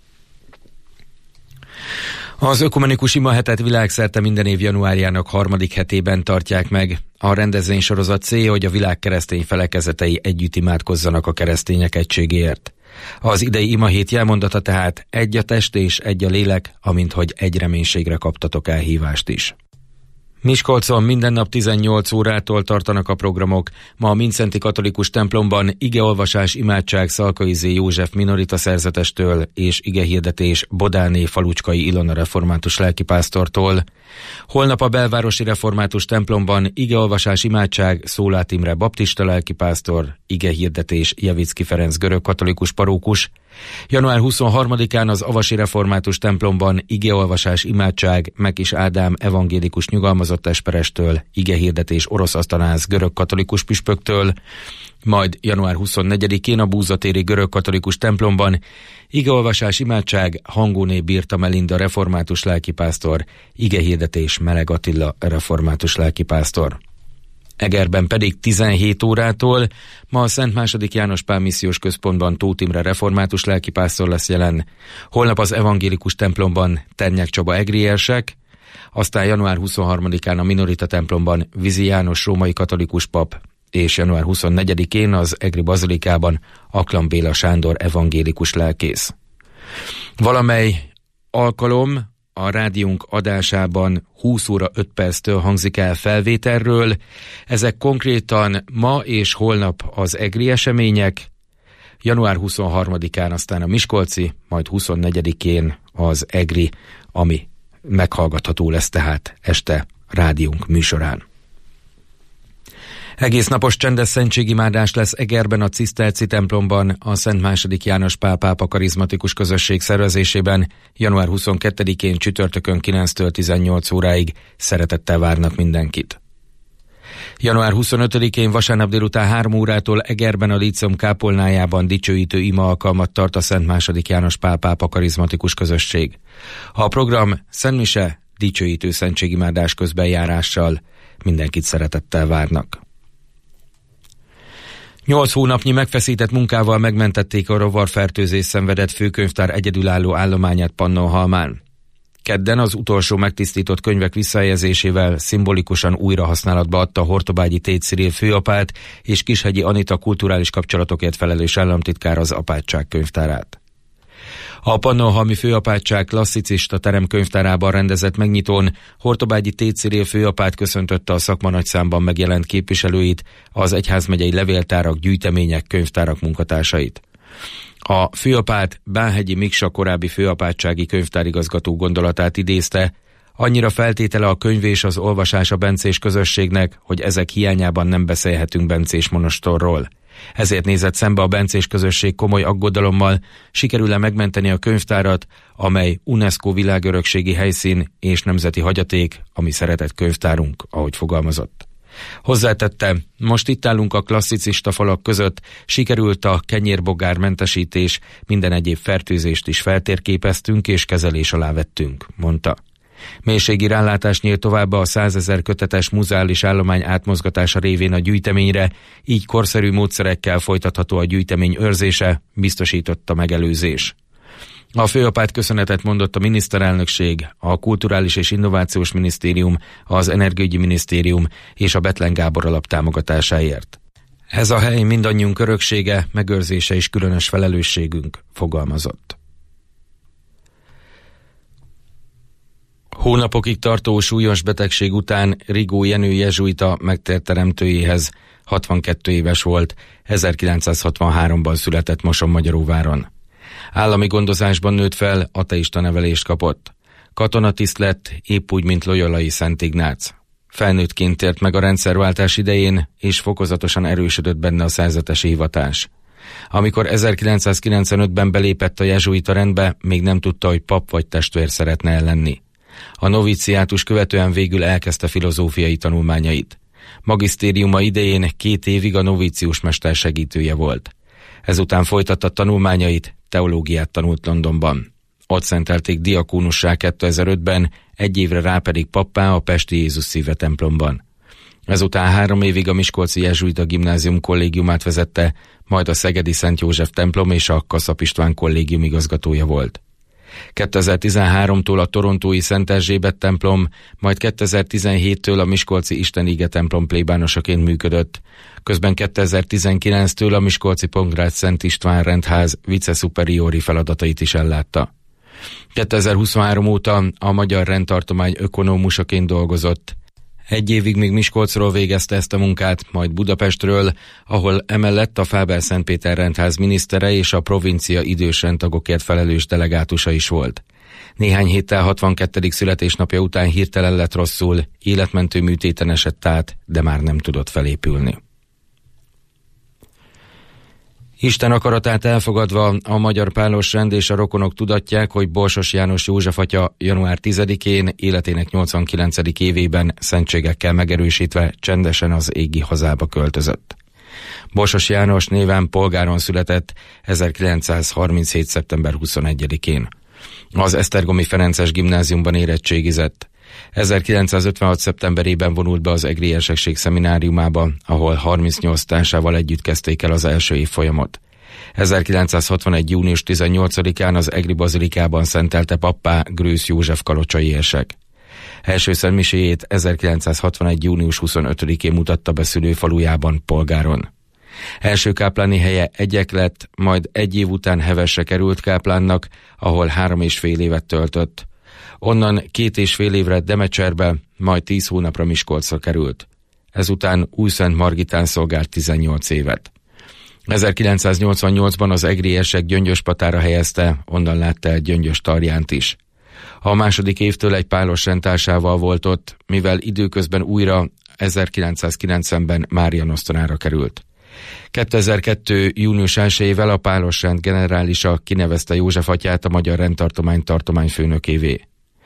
Az ökumenikus imahetet világszerte minden év januárjának 3. hetében tartják meg. A rendezvénysorozat célja, hogy a világ keresztény felekezetei együtt imádkozzanak a keresztények egységéért. Az idei imahét jelmondata tehát egy a test és egy a lélek, amint hogy egy reménységre kaptatok elhívást is. Miskolcon minden nap 18 órától tartanak a programok. Ma a Mindszenty Katolikus templomban igeolvasás, imádság Szalkai Z. József minorita szerzetestől és igehirdetés Bodáné Falucskai Ilona református lelkipásztortól. Holnap a belvárosi református templomban igeolvasás, imádság Szólát Imre baptista lelkipásztor, igehirdetés Jevicki Ferenc görögkatolikus parókus. Január 23-án az avasi református templomban igeolvasás, imádság Mekis Ádám evangélikus nyugalmazott esperestől, igehirdetés Orosz Asztanász görögkatolikus püspöktől, majd január 24-én a Búzatéri görögkatolikus templomban igeolvasás, imádság Hangóné Birta Melinda református lelkipásztor, igehirdetés Meleg Attila református lelkipásztor. Egerben pedig 17 órától ma a Szent II. János Pál Missziós Központban Tóth Imre református lelkipásztor lesz jelen, holnap az evangélikus templomban Ternyák Csaba egriersek, aztán január 23-án a minorita templomban Vizi János római katolikus pap, és január 24-én az egri bazilikában Aklam Béla Sándor evangélikus lelkész. Valamely alkalom a rádiónk adásában 20 óra 5 perctől hangzik el felvételről. Ezek konkrétan ma és holnap az egri események, január 23-án aztán a miskolci, majd 24-én az egri, ami meghallgatható lesz tehát este rádiónk műsorán. Egész napos csendes szentségimádás lesz Egerben a Ciszterci templomban a Szent II. János Pál pápa karizmatikus közösség szervezésében január 22-én csütörtökön 9-től 18 óráig. Szeretettel várnak mindenkit. Január 25-én vasárnap délután 3 órától Egerben a Líceum kápolnájában dicsőítő ima alkalmat tart a Szent II. János Pál pápa karizmatikus közösség. A program szentmise, dicsőítő szentségimádás közbenjárással, mindenkit szeretettel várnak. 8 hónapnyi megfeszített munkával megmentették a rovarfertőzés szenvedett főkönyvtár egyedülálló állományát Pannonhalmán. Kedden az utolsó megtisztított könyvek visszahelyezésével szimbolikusan újrahasználatba adta Hortobágyi Th. Cyril főapát és Kishegyi Anita kulturális kapcsolatokért felelős államtitkár az apátság könyvtárát. A Pannonhalmi főapátság klasszicista terem könyvtárában rendezett megnyitón Hortobágyi Th. Cyril főapát köszöntötte a szakma nagyszámban megjelent képviselőit, az egyházmegyei levéltárak, gyűjtemények, könyvtárak munkatársait. A főapát Bánhegyi Miksa korábbi főapátsági könyvtárigazgató gondolatát idézte: annyira feltétele a könyv és az olvasás a bencés közösségnek, hogy ezek hiányában nem beszélhetünk bencés monostorról. Ezért nézett szembe a bencés közösség komoly aggodalommal, sikerül-e megmenteni a könyvtárat, amely UNESCO világörökségi helyszín és nemzeti hagyaték, ami szeretett könyvtárunk, ahogy fogalmazott. Hozzátette, most itt állunk a klasszicista falak között, sikerült a kenyérbogármentesítés, minden egyéb fertőzést is feltérképeztünk és kezelés alá vettünk, mondta. Mélységi rálátás nyílt továbbá a 100 000 kötetes muzeális állomány átmozgatása révén a gyűjteményre, így korszerű módszerekkel folytatható a gyűjtemény őrzése, biztosította megelőzés. A főapát köszönetet mondott a miniszterelnökség, a Kulturális és Innovációs Minisztérium, az Energiaügyi Minisztérium és a Bethlen Gábor alap támogatásáért. Ez a hely mindannyiunk öröksége, megőrzése és különös felelősségünk, fogalmazott. Hónapokig tartó súlyos betegség után Rigó Jenő jezsuita megtért teremtőjéhez, 62 éves volt, 1963-ban született Mosonmagyaróváron. Állami gondozásban nőtt fel, ateista nevelést kapott. Katonatiszt lett, épp úgy, mint Loyolai Szent Ignác. Felnőttként tért meg a rendszerváltás idején, és fokozatosan erősödött benne a szerzetesi hivatás. Amikor 1995-ben belépett a jezsuita rendbe, még nem tudta, hogy pap vagy testvér szeretne lenni. A noviciátus követően végül elkezdte filozófiai tanulmányait. Magisztériuma idején 2 évig a novícius mester segítője volt. Ezután folytatta tanulmányait, teológiát tanult Londonban. Ott szentelték diakónussá 2005-ben, 1 évre rá pedig pappá a pesti Jézus Szíve templomban. Ezután 3 évig a miskolci jezsuita gimnázium kollégiumát vezette, majd a szegedi Szent József templom és a Kaszap István kollégium igazgatója volt. 2013-tól a torontói Szent Erzsébet templom, majd 2017-től a miskolci Istenige templom plébánosaként működött. Közben 2019-től a miskolci Pongrácz Szent István rendház viceszuperiori feladatait is ellátta. 2023 óta a Magyar Rendtartomány ökonómusaként dolgozott. 1 évig még Miskolcról végezte ezt a munkát, majd Budapestről, ahol emellett a Fábel-Szentpéter rendház minisztere és a provincia idős rendtagokért felelős delegátusa is volt. Néhány héttel 62. születésnapja után hirtelen lett rosszul, életmentő műtéten esett át, de már nem tudott felépülni. Isten akaratát elfogadva a Magyar Pálos Rend és a rokonok tudatják, hogy Borsos János József atya január 10-én életének 89. évében szentségekkel megerősítve csendesen az égi hazába költözött. Borsos János néven polgáron született 1937. szeptember 21-én. Az Esztergomi Ferences gimnáziumban érettségizett. 1956. szeptemberében vonult be az egri érsekség szemináriumába, ahol 38 társával együtt kezdték el az első évfolyamot. 1961. június 18-án az egri bazilikában szentelte pappá Grősz József kalocsai érsek. Első szentmiséjét 1961. június 25-én mutatta be szülőfalujában, Polgáron. Első kápláni helye Egyek lett, majd 1 év után Hevesre került káplánnak, ahol 3,5 évet töltött. Onnan 2,5 évre Demecserbe, majd 10 hónapra Miskolcra került. Ezután Újszent Margitán szolgált 18 évet. 1988-ban az egri érsek Gyöngyöspatára helyezte, onnan látta el Gyöngyös Tarjánt is. A második évtől egy pálos rendtársával volt ott, mivel időközben újra 1990-ben Márianosztonára került. 2002. június 1-ével a pálos rend generálisa kinevezte József atyát a Magyar Rendtartomány tartományfőnökévé.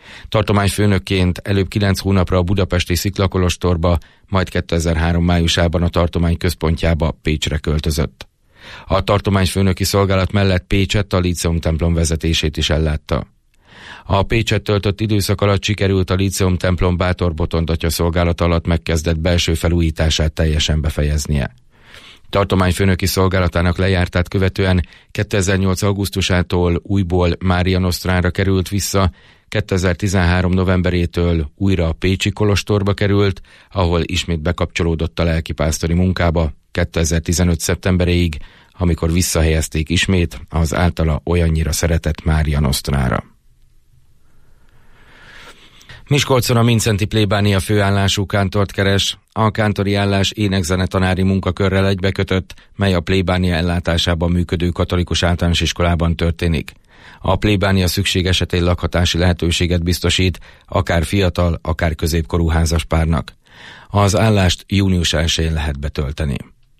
Tartományfőnökként előbb 9 hónapra a budapesti Sziklakolostorba, majd 2003 májusában a tartomány központjába, Pécsre költözött. A tartományfőnöki szolgálat mellett Pécsett, a Líceum templom vezetését is ellátta. A Pécsett töltött időszak alatt sikerült a Líceum templom Bátor Botond atya szolgálat alatt megkezdett belső felújítását teljesen befejeznie. Tartományfőnöki szolgálatának lejártát követően 2008. augusztusától újból Mária Nostrára került vissza, 2013. novemberétől újra a pécsi kolostorba került, ahol ismét bekapcsolódott a lelkipásztori munkába 2015. szeptemberéig, amikor visszahelyezték ismét az általa olyannyira szeretett Mária Nostrára. Miskolcon a Mindszenty plébánia főállású kántort keres. A kántori állás énekzenetanári munkakörrel egybekötött, mely a plébánia ellátásában működő katolikus általános iskolában történik. A plébánia szükség esetén lakhatási lehetőséget biztosít, akár fiatal, akár középkorú házaspárnak. Az állást június 1-én lehet betölteni.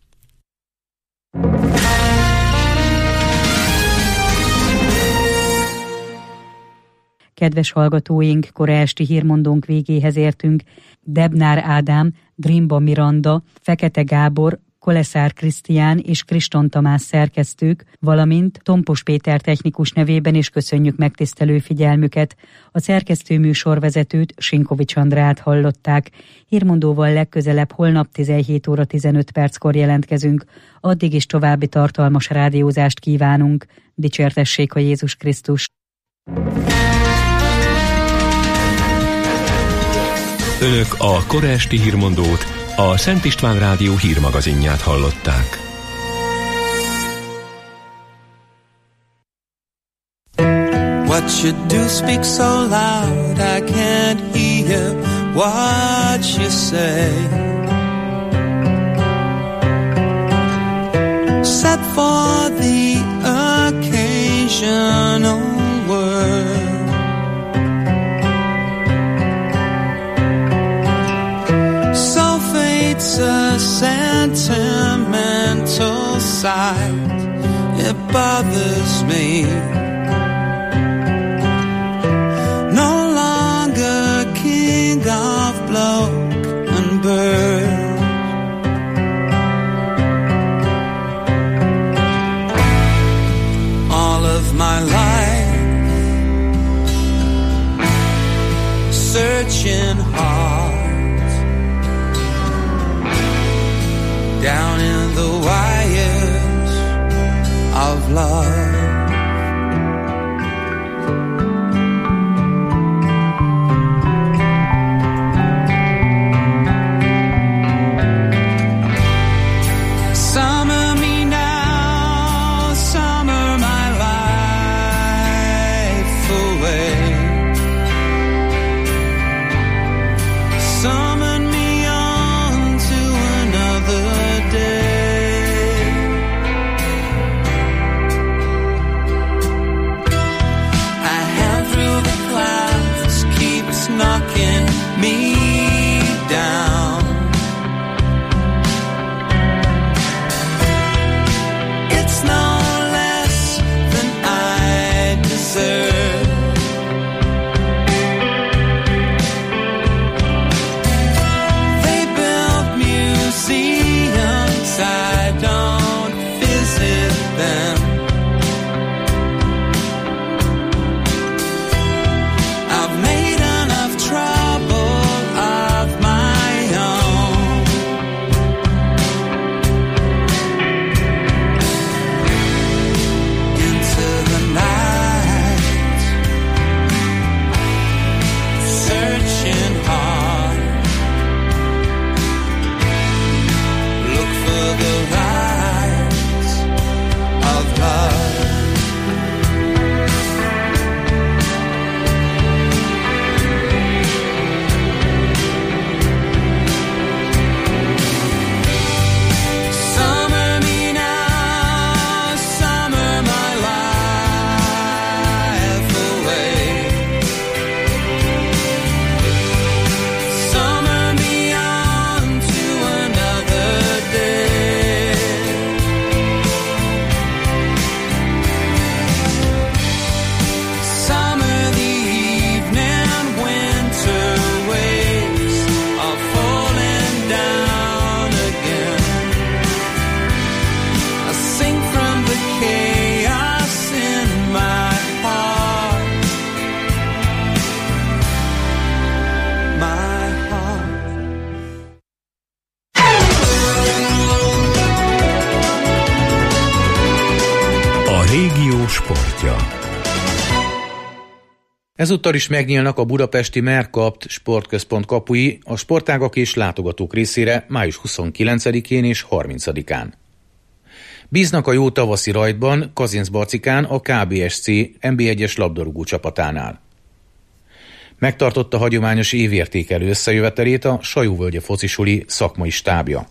Kedves hallgatóink, kora esti hírmondónk végéhez értünk. Debnár Ádám, Drimba Miranda, Fekete Gábor, Koleszár Krisztián és Kriston Tamás szerkesztők, valamint Tompos Péter technikus nevében is köszönjük megtisztelő figyelmüket. A szerkesztő műsorvezetőt, Sinkovics Andrát hallották. Hírmondóval legközelebb holnap 17 óra 15 perckor jelentkezünk. Addig is további tartalmas rádiózást kívánunk. Dicsértessék a Jézus Krisztus! Önök a kora esti hírmondót, a Szent István Rádió hírmagazinját hallották. What you do speak so loud I can't hear what you say. Set for the occasional word. It's a sentimental side, it bothers me. No longer king of bloke and bird. All of my life searching hard down in the wires of love. Summer me now, summer my life away. Summon me on to another day. Ezúttal is megnyílnak a budapesti Mercapt sportközpont kapui a sportágak és látogatók részére május 29-én és 30-án. Bíznak a jó tavaszi rajtban Kazincbarcikán a KBSC NB1-es labdarúgó csapatánál. Megtartotta hagyományos évértékelő összejövetelét a Sajóvölgye focisuli szakmai stábja.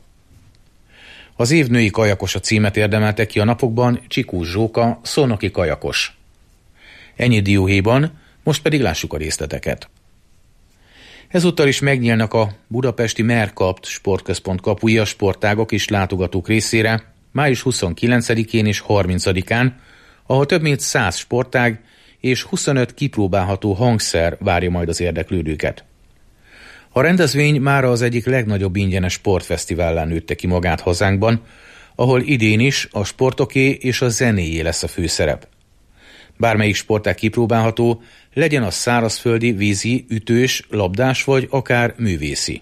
Az év női kajakosa címet érdemelte ki a napokban Csikós Zsóka, szolnoki kajakos. Ennyi dióhéjban, most pedig lássuk a részleteket. Ezúttal is megnyílnak a budapesti Mercapt sportközpont kapui a sportágak és látogatók részére május 29-én és 30-án, ahol több mint 100 sportág és 25 kipróbálható hangszer várja majd az érdeklődőket. A rendezvény mára az egyik legnagyobb ingyenes sportfesztivállá nőtte ki magát hazánkban, ahol idén is a sportoké és a zenéjé lesz a főszerep. Bármelyik sportág kipróbálható, legyen az szárazföldi, vízi, ütős, labdás vagy akár művészi.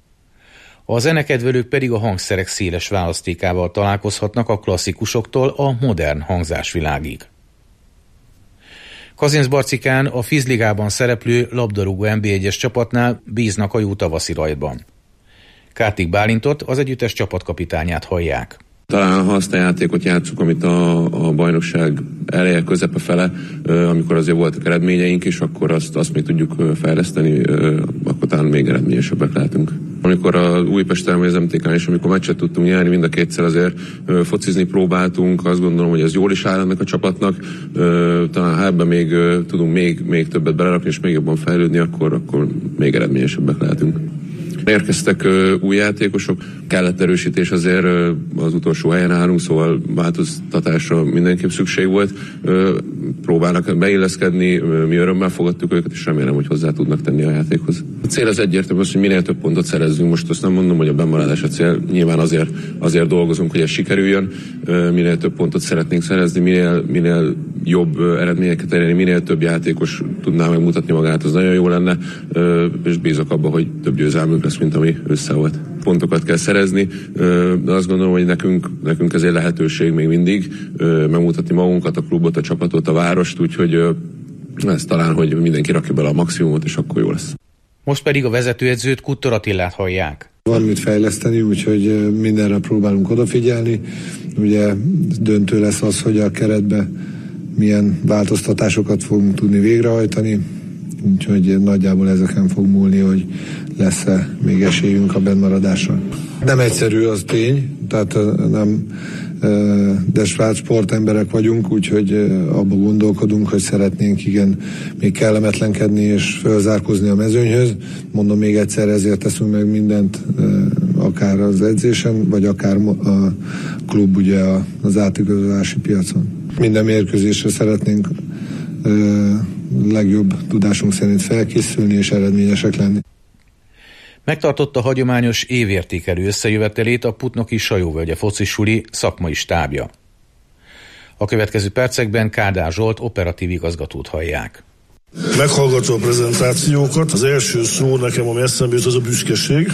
A zenekedvelők pedig a hangszerek széles választékával találkozhatnak a klasszikusoktól a modern hangzásvilágig. Kazincbarcikán a Fizligában szereplő labdarúgó NB1-es csapatnál bíznak a jó tavaszi rajtban. Kártik Bálintot, az együttes csapatkapitányát hallják. Talán ha azt a játékot játszuk, amit a bajnokság eleje, közepe fele, amikor azért voltak eredményeink is, akkor azt még tudjuk fejleszteni, akkor talán még eredményesebbek lehetünk. Amikor az Újpesten vagy az MTK-n és amikor meccset tudtunk nyerni, mind a kétszer azért focizni próbáltunk, azt gondolom, hogy ez jól is áll ennek a csapatnak. Talán ha ebben még tudunk még többet belerakni és még jobban fejlődni, akkor még eredményesebbek lehetünk. Érkeztek új játékosok, kellett erősítés, azért az utolsó helyen állunk, szóval változtatásra mindenképp szükség volt. Próbálnak beilleszkedni, mi örömmel fogadtuk őket, és remélem, hogy hozzá tudnak tenni a játékhoz. A cél az egyértelmű, hogy minél több pontot szerezzünk. Most azt nem mondom, hogy a bennmaradás a cél. Nyilván azért dolgozunk, hogy ez sikerüljön. Minél több pontot szeretnénk szerezni, minél jobb eredményeket elérni, minél több játékos tudná megmutatni magát, az nagyon jó lenne, és bízok abban, hogy több győzelmünk lesz, mint ami össze volt. Pontokat kell szerezni, de azt gondolom, hogy nekünk ezért lehetőség még mindig megmutatni magunkat, a klubot, a csapatot, a várost, úgyhogy ez talán, hogy mindenki rakja bele a maximumot, és akkor jó lesz. Most pedig a vezetőedzőt, Kuttor Attilát hallják. Van mit fejleszteni, úgyhogy mindenre próbálunk odafigyelni. Ugye döntő lesz az, hogy a keretbe milyen változtatásokat fogunk tudni végrehajtani, úgyhogy nagyjából ezeken fog múlni, hogy lesz-e még esélyünk a bennmaradásra. Nem egyszerű, az tény, tehát nem, de sportemberek vagyunk, úgyhogy abba gondolkodunk, hogy szeretnénk igen még kellemetlenkedni és fölzárkózni a mezőnyhöz. Mondom még egyszer, ezért teszünk meg mindent, akár az edzésen, vagy akár a klub ugye az átigazolási piacon. Minden mérkőzésre szeretnénk legjobb tudásunk szerint felkészülni és eredményesek lenni. Megtartotta a hagyományos évértékelő összejövetelét a Putnoki Sajóvölgye focisuli szakmai stábja. A következő percekben Kádár Zsolt operatív igazgatót hallják. Meghallgatva a prezentációkat, az első szó nekem, ami eszembe jut, az a büszkeség.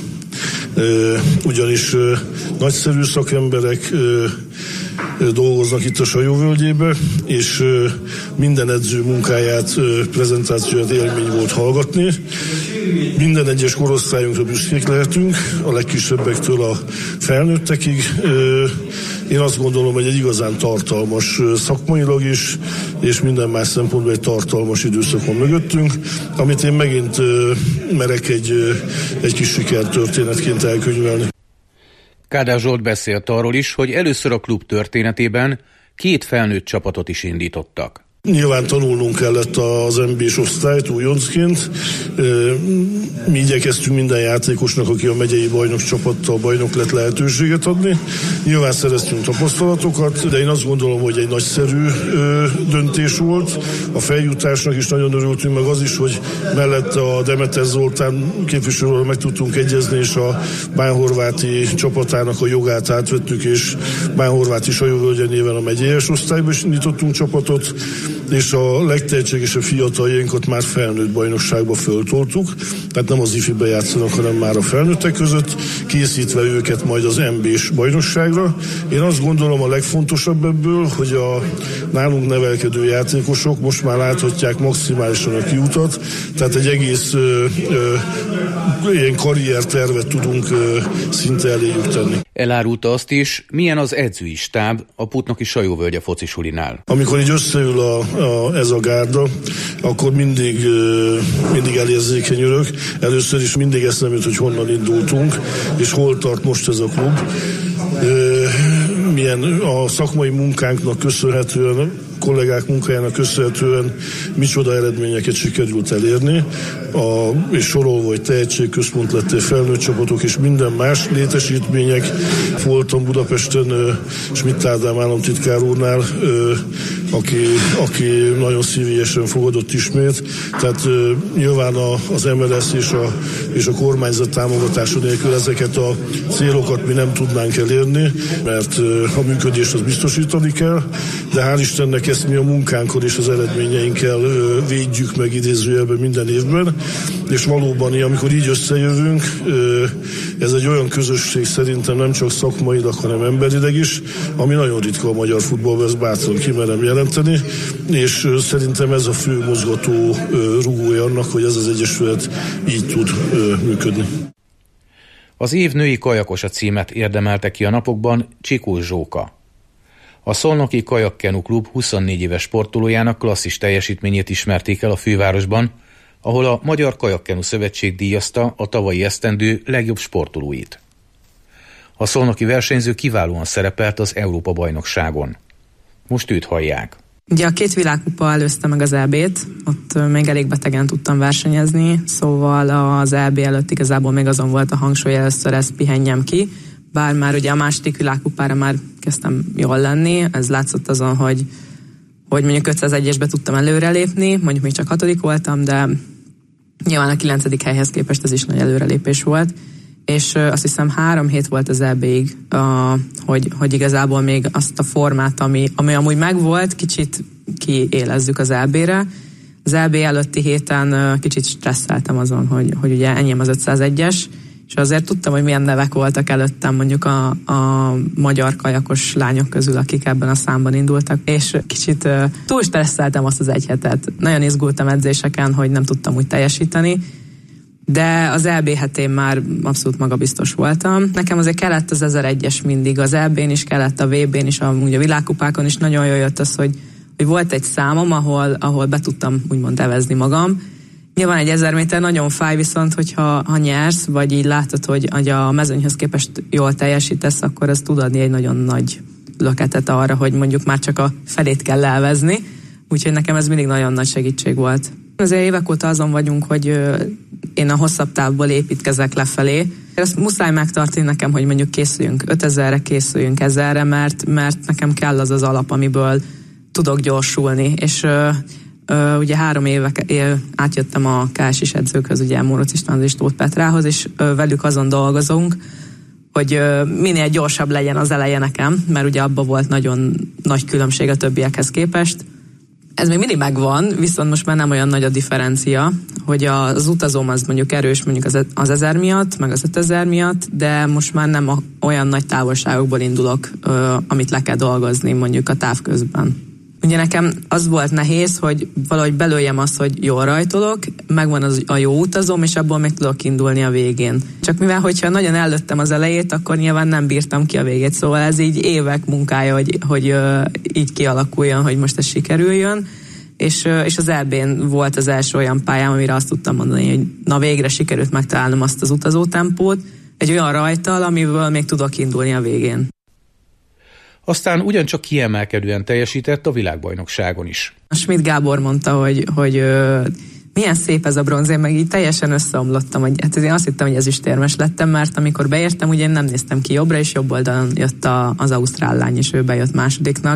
Ugyanis nagyszerű szakemberek dolgoznak itt a Sajóvölgyébe, és minden edző munkáját, prezentációját élmény volt hallgatni. Minden egyes korosztályunkra büszkék lehetünk, a legkisebbektől a felnőttekig. Én azt gondolom, hogy egy igazán tartalmas szakmailag is, és minden más szempontból egy tartalmas időszak van mögöttünk, amit én megint merek egy kis sikertörténetként elkönyvelni. Kádár Zsolt beszélt arról is, hogy először a klub történetében 2 felnőtt csapatot is indítottak. Nyilván tanulnunk kellett az NB-s osztályt újoncként. Mi igyekeztünk minden játékosnak, aki a megyei bajnok csapattal bajnok lett, lehetőséget adni. Nyilván szereztünk tapasztalatokat, de én azt gondolom, hogy egy nagyszerű döntés volt. A feljutásnak is nagyon örültünk, meg az is, hogy mellette a Demeter Zoltán képviselőről meg tudtunk egyezni, és a Bánhorváti csapatának a jogát átvettük, és Bánhorváti Sajóvölgye néven a megyeies osztályba is indítottunk csapatot. és a legtehetségesebb fiataljainkat már felnőtt bajnokságba föltoltuk, tehát nem az ifibe játszanak, hanem már a felnőttek között, készítve őket majd az MB-s bajnokságra. Én azt gondolom, a legfontosabb ebből, hogy a nálunk nevelkedő játékosok most már láthatják maximálisan a kiutat, tehát egy egész ilyen karriertervet tudunk szinte eléjük tenni. Elárulta azt is, milyen az edzői stáb a Putnoki Sajóvölgye focisulinál. Amikor így összeül ez a gárda, akkor mindig elérzékenyülök. Először is mindig eszembe jut, hogy honnan indultunk, és hol tart most ez a klub. Milyen a szakmai munkánknak köszönhetően, kollégák munkájának köszönhetően micsoda eredményeket sikerült elérni, és sorolva, hogy tehetségközpont lettél, felnőtt csapatok és minden más létesítmények. Voltam Budapesten Schmidt Ádám államtitkár úrnál, aki nagyon szívélyesen fogadott ismét. Tehát nyilván az MLS és a kormányzat támogatása nélkül ezeket a célokat mi nem tudnánk elérni, mert a működést az biztosítani kell, de hál' Istennek ezt mi a munkánkon és az eredményeinkkel védjük meg idézőjelben minden évben, és valóban, amikor így összejövünk, ez egy olyan közösség szerintem nem csak szakmailag, hanem emberileg is, ami nagyon ritka a magyar futballban, ezt bátran kimerem jelenteni, és szerintem ez a fő mozgató rugója annak, hogy ez az egyesület így tud működni. Az év női kajakosa címet érdemelte ki a napokban Csikós Zsóka. A Szolnoki Kajakkenu Klub 24 éves sportolójának klasszis teljesítményét ismerték el a fővárosban, ahol a Magyar Kajakkenu Szövetség díjazta a tavalyi esztendő legjobb sportolóit. A szolnoki versenyző kiválóan szerepelt az Európa-bajnokságon. Most őt hallják. Ugye a 2 világkupa előzte meg az EB-t, ott még elég betegen tudtam versenyezni, szóval az EB előtt igazából még azon volt a hangsúly, először ezt pihenjem ki, bár már ugye a második világkupára már kezdtem jól lenni, ez látszott azon, hogy mondjuk 501-esbe tudtam előrelépni, mondjuk még csak 6. voltam, de nyilván a 9. helyhez képest ez is nagy előrelépés volt, és azt hiszem 3 hét volt az EB-ig, hogy igazából még azt a formát, ami amúgy megvolt, kicsit kiélezzük az EB-re. Az EB előtti héten kicsit stresszeltem azon, hogy ugye enyém az 501-es, és azért tudtam, hogy milyen nevek voltak előttem mondjuk a magyar kajakos lányok közül, akik ebben a számban indultak, és kicsit túl stresszeltem azt az 1 hetet. Nagyon izgultam edzéseken, hogy nem tudtam úgy teljesíteni, de az EB hetén már abszolút magabiztos voltam. Nekem azért kellett az 1001-es mindig, az EB-n is kellett, a VB-n is, amúgy a világkupákon is nagyon jól jött az, hogy volt egy számom, ahol be tudtam úgymond evezni magam. Nyilván egy 1000 méter nagyon fáj, viszont hogyha nyersz, vagy így látod, hogy a mezőnyhöz képest jól teljesítesz, akkor ez tud adni egy nagyon nagy löketet arra, hogy mondjuk már csak a felét kell elvezni. Úgyhogy nekem ez mindig nagyon nagy segítség volt. Azért évek óta azon vagyunk, hogy én a hosszabb távból építkezek lefelé. Ezt muszáj megtartani nekem, hogy mondjuk készüljünk 5000-re, készüljünk 1000-re, mert nekem kell az alap, amiből tudok gyorsulni. És ugye 3 éve átjöttem a KS-is edzőkhöz, ugye Mórocz Istvánhoz és Tóth Petrához, és velük azon dolgozunk, hogy minél gyorsabb legyen az eleje nekem, mert ugye abban volt nagyon nagy különbség a többiekhez képest. Ez még mindig megvan, viszont most már nem olyan nagy a differencia, hogy az utazóm az mondjuk erős mondjuk az 1000 miatt, meg az 5000 miatt, de most már nem olyan nagy távolságokból indulok, amit le kell dolgozni mondjuk a távközben. Ugye nekem az volt nehéz, hogy valahogy belőjem azt, hogy jól rajtolok, megvan a jó utazom, és abból még tudok indulni a végén. Csak mivel, hogyha nagyon előttem az elejét, akkor nyilván nem bírtam ki a végét, szóval ez így évek munkája, hogy így kialakuljon, hogy most ez sikerüljön. És az EB-n volt az első olyan pályám, amire azt tudtam mondani, hogy na végre sikerült megtalálnom azt az utazótempót, egy olyan rajttal, amiből még tudok indulni a végén. Aztán ugyancsak kiemelkedően teljesített a világbajnokságon is. A Schmidt Gábor mondta, hogy milyen szép ez a bronz, én meg így teljesen összeomlottam, hogy hát én azt hittem, hogy ezüstérmes lettem, mert amikor beértem, ugye én nem néztem ki jobbra, és jobb oldalon jött az ausztrál lány, és ő bejött másodiknak,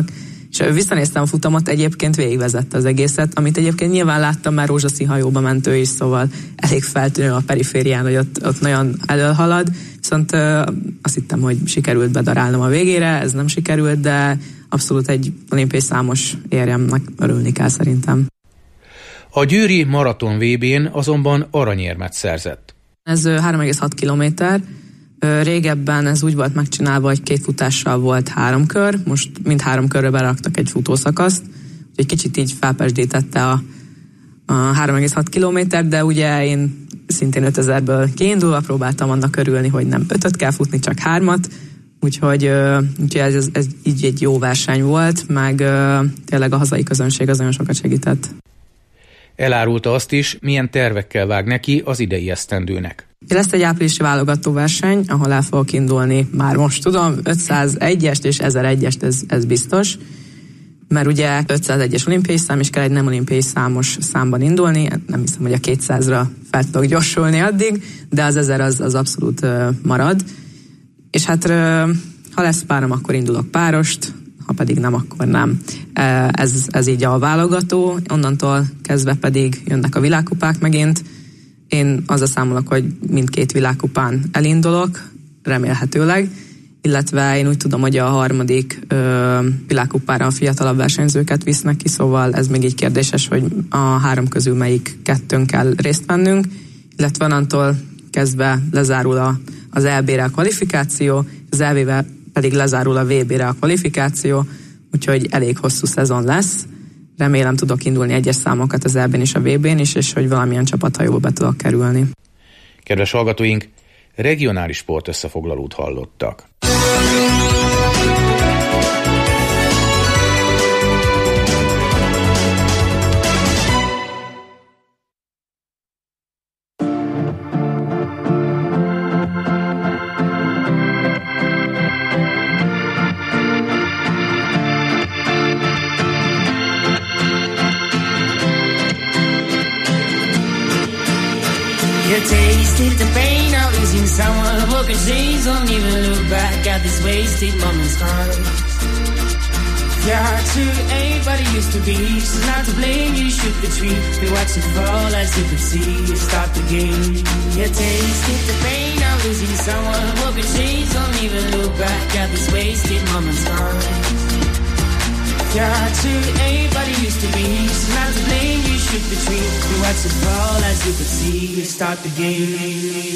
És visszanéztem a futamot, egyébként végigvezette az egészet, amit egyébként nyilván láttam már rózsaszín hajóba mentő is, szóval elég feltűnő a periférián, hogy ott nagyon elölhalad, viszont azt hittem, hogy sikerült bedarálnom a végére, ez nem sikerült, de abszolút egy olimpiai számos érjemnek örülni kell szerintem. A győri maraton VB-n azonban aranyérmet szerzett. Ez 3,6 kilométer. Régebben ez úgy volt megcsinálva, hogy 2 futással volt 3 kör, most mind 3 körre beraktak egy futószakaszt, úgyhogy kicsit így felpesdítette a 3,6 kilométer, de ugye én szintén 5000-ből kiindulva próbáltam annak örülni, hogy nem 5-öt kell futni, csak 3-at, úgyhogy ez így egy jó verseny volt, meg tényleg a hazai közönség az nagyon sokat segített. Elárulta azt is, milyen tervekkel vág neki az idei esztendőnek. Lesz egy áprilisi válogatóverseny, ahol el fogok indulni, már most tudom, 501-est és 1001-est, ez biztos, mert ugye 501-es olimpiai szám, és kell egy nem olimpiai számos számban indulni, nem hiszem, hogy a 200-ra fel tudok gyorsulni addig, de az 1000 az abszolút marad, és hát ha lesz párom, akkor indulok párost, ha pedig nem, akkor nem. Ez így a válogató, onnantól kezdve pedig jönnek a világkupák megint. Én azzal számolok, hogy mindkét világkupán elindulok, remélhetőleg, illetve én úgy tudom, hogy a 3. világkupára a fiatalabb versenyzőket visznek ki, szóval ez még így kérdéses, hogy a 3 közül melyik 2-n kell részt vennünk, illetve onnantól kezdve lezárul az EB-re a kvalifikáció, az EB-vel pedig lezárul a VB-re a kvalifikáció, úgyhogy elég hosszú szezon lesz. Remélem tudok indulni egyes számokat az EB-n és a VB-n is, és hogy valamilyen csapathajóba be tudok kerülni. Kedves hallgatóink, regionális sport összefoglalót hallottak. You tasted the pain of losing someone who could change. Don't even look back at this wasted moment's time. Your heart to anybody used to be. She's not to blame, you should retreat. You watch it fall as you could see. You start the game. You tasted the pain of losing someone who could change. Don't even look back at this wasted moment's time. Your heart to anybody used to be. She's not to blame, you should retreat. You watch it fall as you could see. You start the game.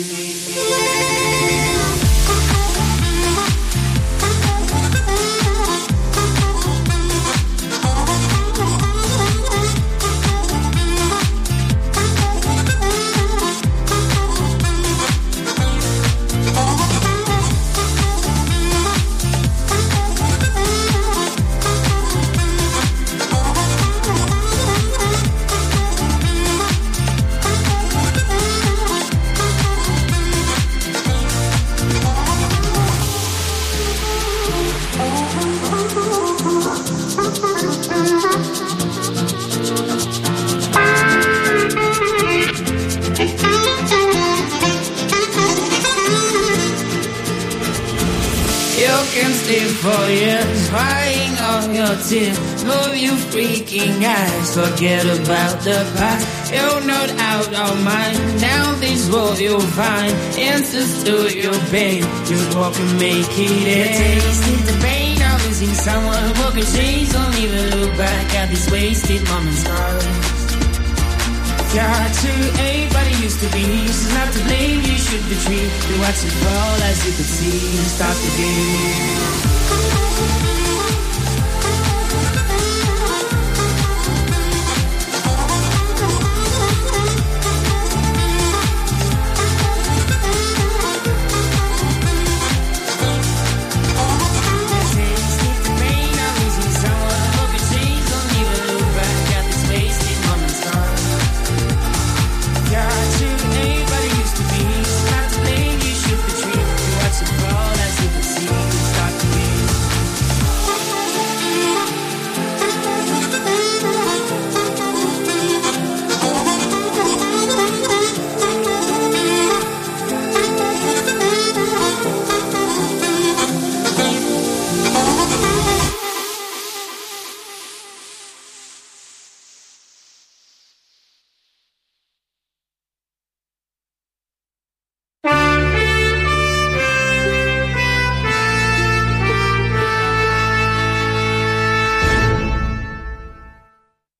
For years, crying all your tears, move you freaking eyes, forget about the past. You're not out of mind. Down this road you'll find answers to your pain. Just walk and make it end. Tasted the pain of losing someone who can change. Don't even look back at this wasted moment's time. Your heart to anybody used to be. She's not to blame, you should retreat. You watch it fall as you could see. Start the game.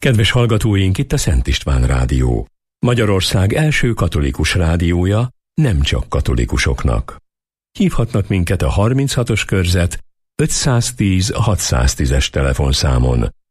Kedves hallgatóink, itt a Szent István Rádió. Magyarország első katolikus rádiója, nem csak katolikusoknak. Hívhatnak minket a 36-os körzet 510 610-es telefonszámon,